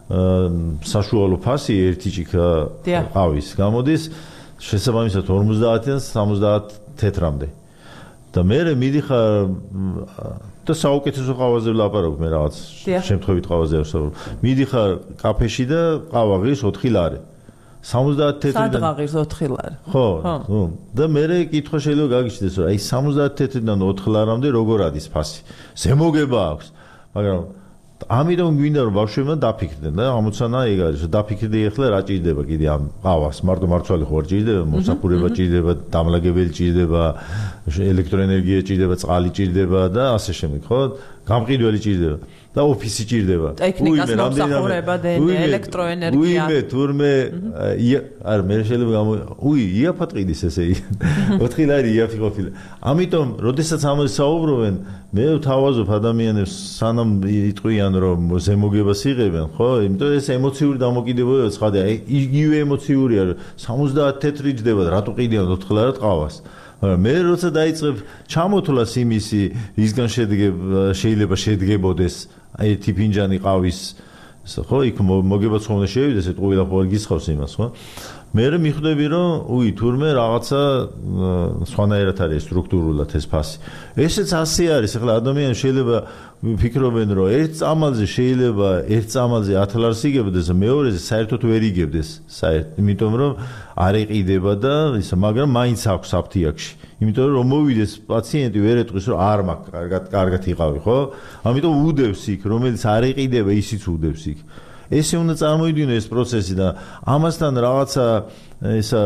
საშუალო ფასი ერთი ჭიქა ყავის გამოდის შესაბამისად ორმოცდაათიდან სამოცდაათ თეთრამდე. და მე მიდიხარ და საუკეთესო ყავაზე ვლაპარაკობ მე რაღაც შემთხვევით ყავაზე ვსაუბრობ. მიდიხარ კაფეში და ყავა ღირს ოთხი ლარი. სამოცდაათ თეთრიდან სადღა ღირს ოთხი ლარი. ხო, და მე კითხვა შეიძლება გაგიჩნდეს რომ აი სამოცდაათ თეთრიდან ოთხ ლარამდე როგორ არის ფასი. ზემოგება აქვს, მაგრამ ამიტომ გვინდა რომ ბავშვებმა დაფიქრდნენ და ამოცანა ეგ არის რომ დაფიქრდი ახლა რა ჭირდება კიდე ამ ყავას მარტო მარცვალი ხო არ ჭირდება მოსაფურება ჭირდება დამლაგებელი ჭირდება ელექტროენერგია ჭირდება წყალი ჭირდება და ასე შემდეგ ხო გამყიდველი ჭირდება და ოფისი ჭირდება ტექნიკას მომსახურება და ელექტროენერგია უიმე თურმე არ მე შეიძლება გამო უი იაფატყიდის ესე ოთხი ლარი იაფი ყოფილა ამიტომ როდესაც ამაზე საუბრობენ მე ვთავაზობ ადამიანებს სანამ იტყვიან რომ ზემოგებას იღებენ ხო იმიტომ ეს ემოციური დამოკიდებულება ცხადია იგივე ემოციურია სამოცდაათ თეთრი ჯდება რატო ყიდიან ოთხ ლარად ყავას მე როცა დაიწყებ ჩამოთვლას იმისი რისგან შეიძლება შედგებოდეს ერთი ფინჯანი ყავის ხო იქ მოგებაც ხომ უნდა შევიდეს ეს ყველა ხო არ გისხავს იმას ხო მე მიხვდები რომ უი თურმე რაღაცა სხვანაირად არის სტრუქტურულად ეს ფასი ესეც ასე არის ახლა ადამიანები შეიძლება ფიქრობენ რომ ერთ წამალზე შეიძლება ერთ წამალზე ათ ლარს იგებდეს მეორეზე საერთოდ ვერ იგებდეს საერთოდ იმიტომ რომ არ ეყიდება და ისა მაგრამ მაინც აქვს აფთიაქში იმიტომ რომ მოვიდეს პაციენტი ვერ ეტყვის რომ არ მაქვს კარგად კარგად იყავი ხო ამიტომ უდევს იქ რომელიც არ ეყიდება ისიც უდევს იქ ესე უნდა წარმოიდგინო ეს პროცესი და ამასთან რაღაცა ისა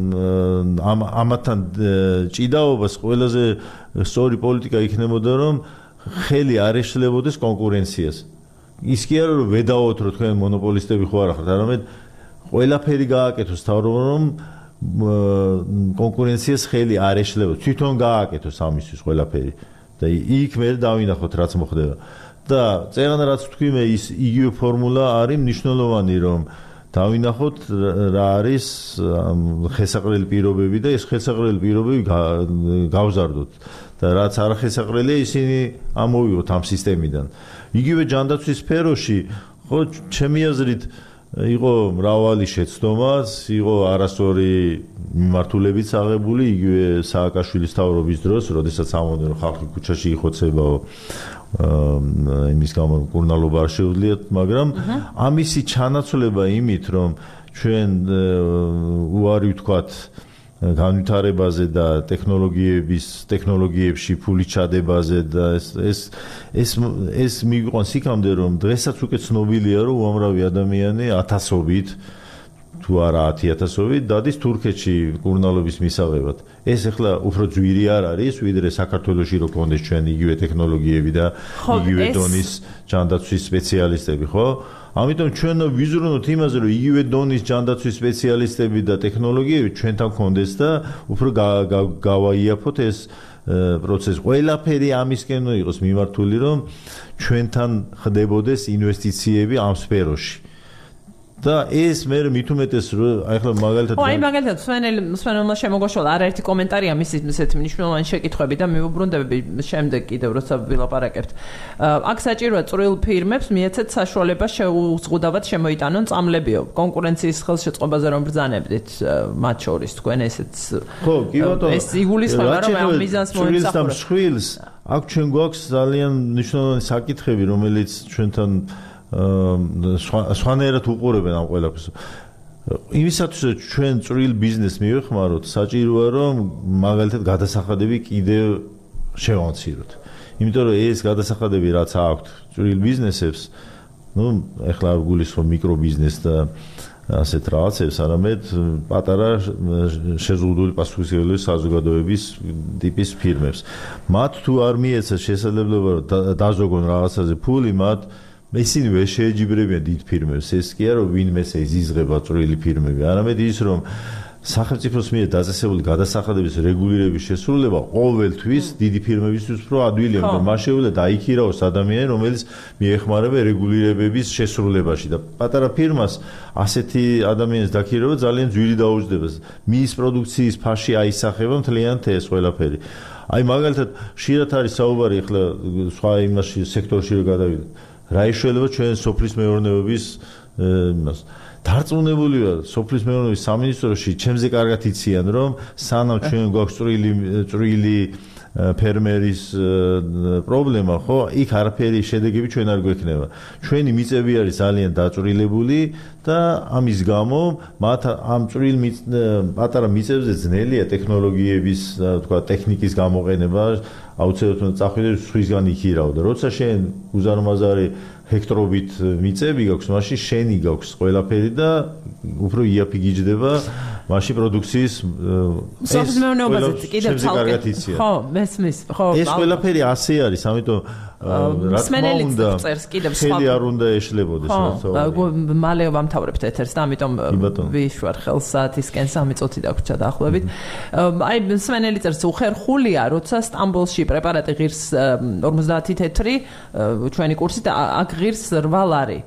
ამათთან ჭიდაობას ყველაზე სწორი პოლიტიკა იქნებოდა რომ ხელი არ ეშლებოდეს კონკურენციას ის კი არა რომ ვედაოთ რომ თქვენ მონოპოლისტები ხო არ ხართ არამედ ყველაფერი გააკეთოს თავრობა რომ კონკურენციას ხელი არ ეშლებოდეს თვითონ გააკეთოს ამისთვის ყველაფერი და იქ მე დავინახოთ რაც მოხდება და წერან რაც თქვი მე ის იგივე ფორმულა არის მნიშვნელოვანი რომ დავინახოთ რა არის ხესაყრელი პირობები და ეს ხესაყრელი პირობები გავზარდოთ და რაც არ ხესაყრელია ისინი ამოვიღოთ ამ სისტემიდან იგივე ჯანდაცვის სფეროში ხო ჩემი აზრით იყო მრავალი შეცდომაც იყო არასწორი მიმართულებიც აღებული იგივე სააკაშვილის თავრობის დროს როდესაც ამბობდნენ რომ ხალხი ქუჩაში იხოცებაო იმის გამო კურნალობა არ შეუძლიათ მაგრამ ამისი ჩანაცვლება იმით რომ ჩვენ უარი ვთქვათ განვითარებაზე და ტექნოლოგიების ტექნოლოგიებში ფულის ჩადებაზე და ეს ეს ეს ეს მიგვიყვანს იქამდე რომ დღესაც უკვე ცნობილია რომ უამრავი ადამიანი ათასობით თუ არა ათი ათასობით დადის თურქეთში კურნალობის მისაღებად ეს ახლა უფრო ძვირი არ არის ვიდრე საქართველოში რო კონდეს ჩვენ იგივე ტექნოლოგიები და იგივე დონის ჯანდაცვის სპეციალისტები ხო ამიტომ ჩვენ ვიზრუნოთ იმაზე რომ იგივე დონის ჯანდაცვის სპეციალისტები და ტექნოლოგიები ჩვენთან კონდეს და უფრო გავაიაფოთ ეს პროცესი ყველაფერი ამისკენ იყოს მიმართული რომ ჩვენთან ხდებოდეს ინვესტიციები ამ სფეროში და ეს მე მით უმეტეს რომ აი ხლა მაგალითად აი მაგალითად სვენელ სვენელმა შემოგაშოლა არაერთი კომენტარი ამის ისეთი მნიშვნელოვანი შეკითხვები და მივუბრუნდები შემდეგ კიდევ როცა ვილაპარაკებთ აქ საჭიროა წვრილ ფირმებს მიეცეთ საშუალება შეუზღუდავად შემოიტანონ წამლებიო კონკურენციის ხელშეწყობაზე რომ ბრძანებდით მათ შორის თქვენ ესეც ხო კი ბატონო ეს იგულისხმება რომ ამ მიზანს მოიცავთ შვილს აქ ჩვენ გვაქვს ძალიან მნიშვნელოვანი საკითხები რომელიც ჩვენთან სხვანაირად უყურებენ ამ ყველაფერს. იმისათვის რომ ჩვენ წვრილ ბიზნესს მივეხმაროთ, საჭიროა რომ მაგალითად გადასახადები კიდევ შევამციროთ. იმიტომ რომ ეს გადასახადები რაც აქვთ წვრილ ბიზნესებს, ну, ეხლა არ გულისხმობ მიკრობიზნესს და ასეთ რაღაცებს, არამედ პატარა შეზღუდული პასუხისმგებლობის საზოგადოების ტიპის ფირმებს. მათ თუ არ მიეცათ შესაძლებლობა დაზოგონ რაღაცაზე ფული, მათ ისინი ვერ შეეჯიბრებიან დიდ ფირმებს, ეს კი არა რომ ვინმეს ეზიზღება წვრილი ფირმები, არამედ ის რომ სახელმწიფოს მიერ დაწესებული გადასახადების რეგულირების შესრულება ყოველთვის დიდი ფირმებისთვის უფრო ადვილია, რომ მას შეუძლია დაიქირაოს ადამიანი, რომელიც მიეხმარება რეგულირებების შესრულებაში და პატარა ფირმას ასეთი ადამიანის დაქირება ძალიან ძვირი დაუჯდება. მის პროდუქციის ფაში აისახება მთლიანად ეს ყველაფერი. აი მაგალითად ხშირად არის საუბარი ახლა სხვა იმაში სექტორში რომ გადავიდეთ რა შეიძლება ჩვენ სოფლის მეურნეობის იმას დარწმუნებული ვარ სოფლის მეურნეობის სამინისტროში ჩემზე კარგად იციან რომ სანამ ჩვენ გვაქვს წვრილი წვრილი ფერმერის პრობლემა ხო იქ არაფერი შედეგები ჩვენ არ გვექნება ჩვენი მიწები არის ძალიან დაწვრილებული და ამის გამო მათ ამ წვრილ პატარა მიწებზე ძნელია ტექნოლოგიების თქვა ტექნიკის გამოყენება აუცილებლად წახვიდე სხვისგან იქირავ და როცა შენ უზარმაზარი ჰექტრობით მიწები გაქვს მაშინ შენი გაქვს ყველაფერი და უფრო იაფი გიჯდება მაშინ პროდუქციის სოფლის მეურნეობაზე კიდევ ცალკე ხო მესმის ხო ეს ყველაფერი ასე არის ამიტომ რა თქმა უნდა ხელი არ უნდა ეშლებოდეს ხო მალე ვამთავრებთ ეთერს და ამიტომ ვიშვარ ხელს საათისკენ სამი წუთი დაგვრჩა დაახლოებით აი მსმენელი წერს უხერხულია როცა სტამბოლში პრეპარატი ღირს ორმოცდაათი თეთრი ჩვენი კურსით აქ ღირს რვა ლარი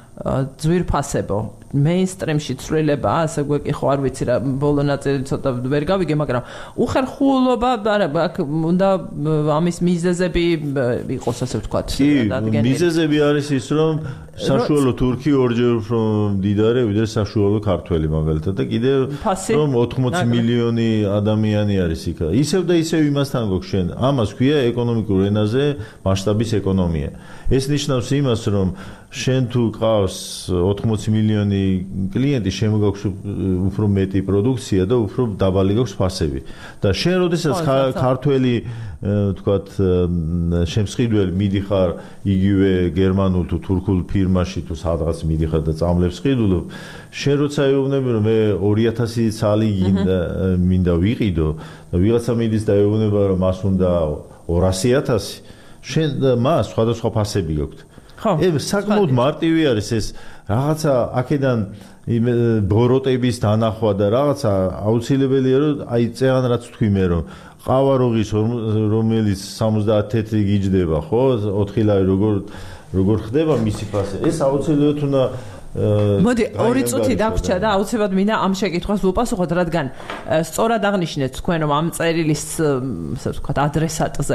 ძვირფასებო მეინსტრიმში ცვლილება ასე გვეკითხო არ ვიცი რა ბოლო ნაწილი ცოტა ვერ გავიგე მაგრამ უხერხულობა არა აქ უნდა ამის მიზეზები იყოს ასე ვთქვათ დადგენილი მიზეზები არის ის რომ საშუალო თურქი ორჯერ უფრო მდიდარი ვიდრე საშუალო ქართველი მაგალითად და კიდევ რომ ოთხმოცი მილიონი ადამიანი არის იქ ისევ და ისევ იმასთან გვაქვს შენ ამას ქვია ეკონომიკურ ენაზე მასშტაბის ეკონომია ეს ნიშნავს იმას რომ შენ თუ ყავს ოთხმოცი მილიონი კლიენტი შემოგაქვს უფრო მეტი პროდუქცია და უფრო დაბალი გაქვს ფასები და შენ როდესაც ქართველი თქვათ შემსყიდველი მიდიხარ იგივე გერმანულ თუ თურქულ ფირმაში თუ სადღაც მიდიხარ და წამლებს ყიდულობ შენ როცა ეუბნები რომ მე ორი ათასი ცალი მინდა ვიყიდო და ვიღაცა მიდის და ეუბნება რომ მას უნდა ორასი ათასი შენ მას სხვადასხვა ფასები გაქვს ეს საკმაოდ მარტივი არის ეს რაღაცა აქედან ბოროტების დანახვა და რაღაცა აუცილებელია რომ აი წეღან რაც თქვი მე რომ ყავაროღის რომელიც სამოცდაათი თეთრი გიჯდება ხო ოთხი ლარი როგორ როგორ ხდება მისი ფასი ეს აუცილებლად უნდა მოდი ორი წუთი დაგვრჩა და აუცილებლად მინდა ამ შეკითხვას ვუპასუხოთ რადგან სწორად აღნიშნეთ თქვენ რომ ამ წერილის ასე ვთქვათ ადრესატზე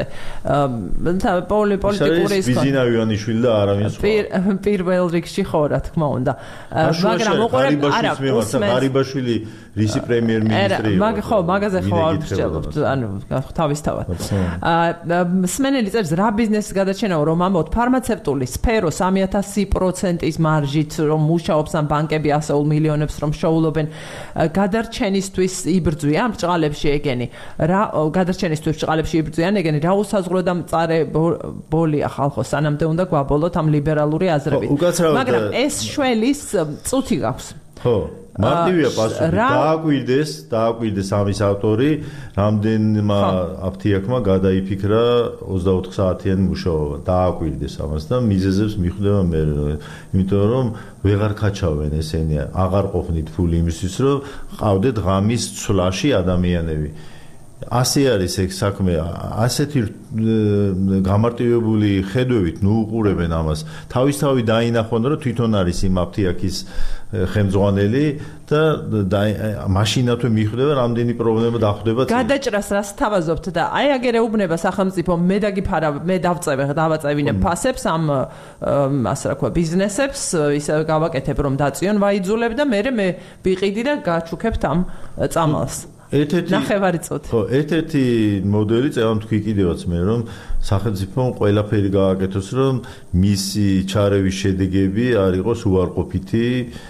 პოლიტიკური ბიზინა ივანიშვილი და არავინ სხვა პირველ რიგში ხო რა თქმა უნდა მაგრამ უყურებ არა გარიბაშვილი რისი პრემიერ-მინისტრი მაგ ხო მაგაზე ხო არ ვსჯელობთ ანუ თავისთავად მსმენელი წერს რა ბიზნესის გადაჩენაო რომ ამბობთ ფარმაცევტული სფერო სამი ათასი პროცენტის მარჟით რომ მუშაობს ამ ბანკები ასეულ მილიონებს რომ შოულობენ გადარჩენისთვის იბრძვიან ბრჭყალებში ეგენი რა გადარჩენისთვის ბრჭყალებში იბრძვიან ეგენი რა უსაზღვრო და მწარე ბოლია ხალხო სანამდე უნდა გვაბოლოთ ამ ლიბერალური აზრებით მაგრამ ეს შველის წუთი გაქვს ხო მარტივია პასუხი დააკვირდეს დააკვირდეს ამის ავტორი რამდენმა აფთიაქმა გადაიფიქრა ოცდაოთხ საათიანი მუშაობა დააკვირდეს ამას და მიზეზებს მიხვდება მე იმიტომ რომ ვეღარ ქაჩავენ ესენი აღარ ყოფნით ფული იმისთვის რომ ყავდეთ ღამის ცვლაში ადამიანები ასე არის ეგ საქმე ასეთი გამარტივებული ხედვებით ნუ უყურებენ ამას თავისთავად დაინახონ რომ თვითონ არის იმ აფთიაქის ხელმძღვანელი და მაშინათვე მიხვდება რამდენი პრობლემა დახვდება გადაჭრას რას თავაზობთ და აი აგერ ეუბნება სახელმწიფო მე დაგიფარა მე დავწევე დავაწევინებ ფასებს ამ ასე რა ქვია ბიზნესებს ისე გავაკეთებ რომ დაწიონ ვაიძულებ და მე მე ვიყიდი და გაჩუქებთ ამ წამალს ერთ-ერთი ნახევარი წუთი ხო ერთ-ერთი მოდელი წევამ თქვი კიდევაც მე რომ სახელმწიფომ ყველაფერი გააკეთოს რომ მისი ჩარევის შედეგები არ იყოს უარყოფითი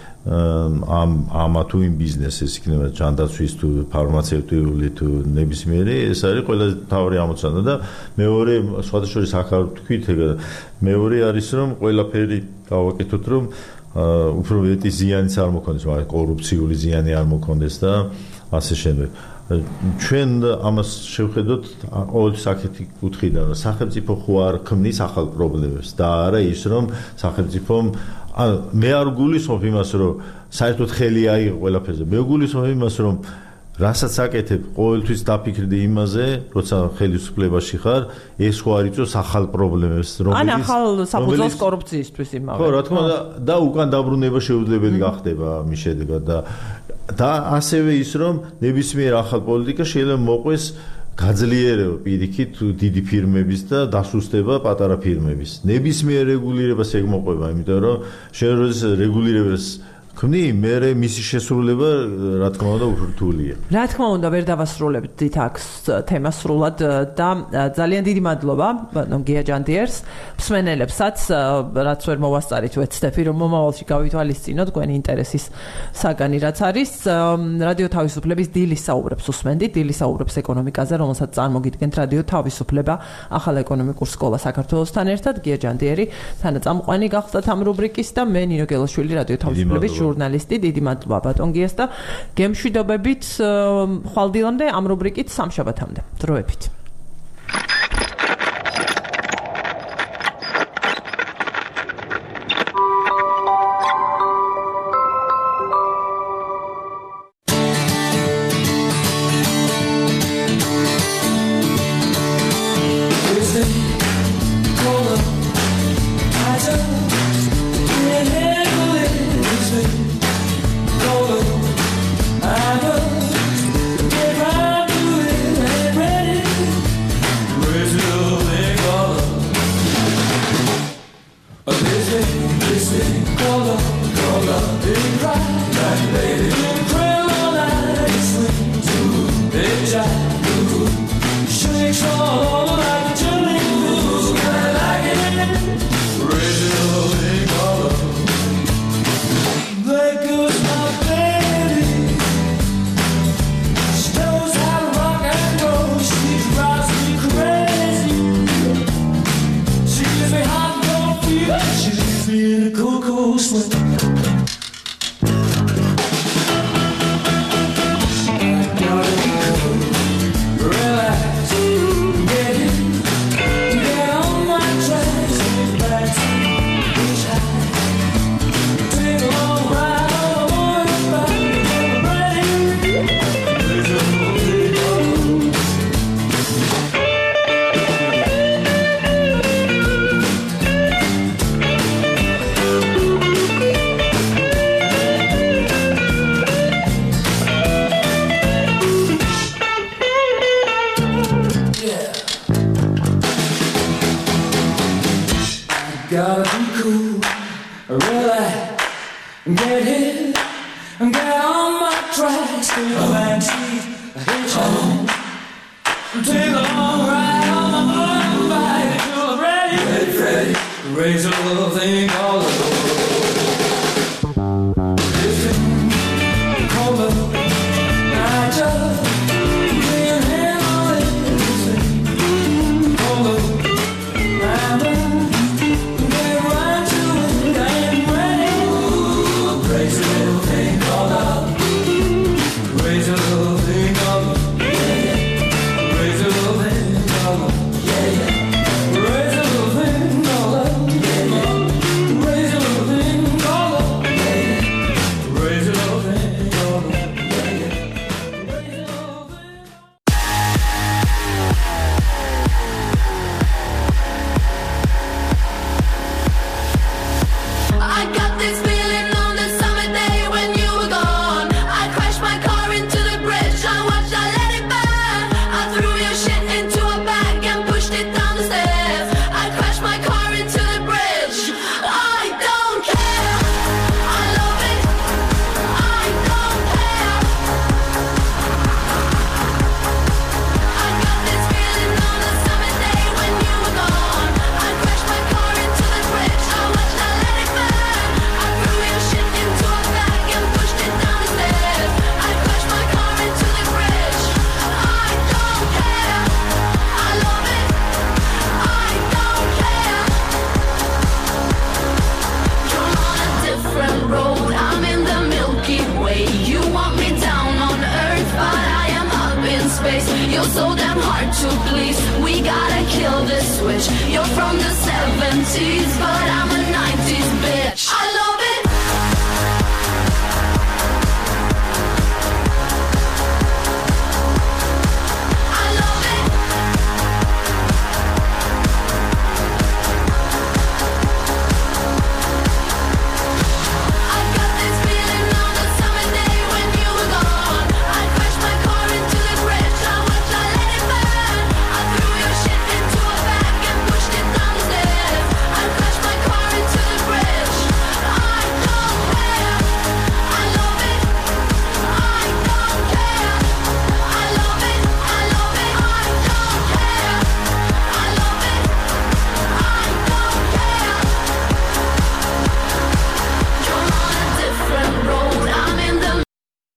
ამ ამა თუ იმ ბიზნესის იქნება ჯანდაცვის თუ ფარმაცევტიული თუ ნებისმიერი ეს არის ყველაზე მთავარი ამოცანა და მეორე სხვადასხვა აქ არ თქვით მეორე არის რომ ყველაფერი გავაკეთოთ რომ უფრო მეტი ზიანიც არ მოქონდეს მაგრამ კორუფციული ზიანი არ მოქონდეს და ასე შემდეგ ჩვენ ამას შევხედოთ ყოველთვის აქეთი კუთხიდან რომ სახელმწიფო ხო არ ქმნის ახალ პრობლემებს და არა ის რომ სახელმწიფომ ანუ მე არ გულისხმობ იმას რომ საერთოდ ხელი აიღო ყველაფერზე მე გულისხმობ იმას რომ რასაც აკეთებ ყოველთვის დაფიქრდი იმაზე როცა ხელისუფლებაში ხარ ეს ხო არ იწვევს ახალ პრობლემებს რომელიც ან ახალ საფუძველს კორუფციისთვის იმავე ხო რა თქმა უნდა და უკან დაბრუნება შეუძლებელი გახდება მის შედეგად და და ასევე ის რომ ნებისმიერ ახალ პოლიტიკა შეიძლება მოყვეს გაძლიერება პირიქით დიდი ფირმების და დასუსტება პატარა ფირმების. ნებისმიერ რეგულირებას ეგ მოყვება, იმიტომ რომ შენ როდესაც რეგულირებას ქმნი, მერე მისი შესრულება რა თქმა უნდა ურთულია. რა თქმა უნდა ვერ დავასრულებდით აქ თემას სრულად და ძალიან დიდი მადლობა ბატონ გია ჯანდიერს, მსმენელებსაც, რაც ვერ მოვასწარით ვეცდები რომ მომავალში გავითვალისწინოთ თქვენი ინტერესის საგანი რაც არის. რადიო თავისუფლების დილის საუბრებს უსმენდით, დილის საუბრებს ეკონომიკაზე, რომელსაც წარმოგიდგენთ რადიო თავისუფლება ახალ ეკონომიკურ სკოლა საქართველოსთან ერთად. გია ჯანდიერი თანაწამყვანი გახდათ ამ რუბრიკის და მე ნინო გელაშვილი რადიო თავისუფლების ჟურნალისტი. დიდი მადლობა ბატონ გიას და გემშვიდობებით ხვალდილამდე ამ რუბრიკით სამშაბათამდე. დროებით. You're so damn hard to please. We gotta kill this switch. You're from the seventies, but I'm a nineties bitch. I love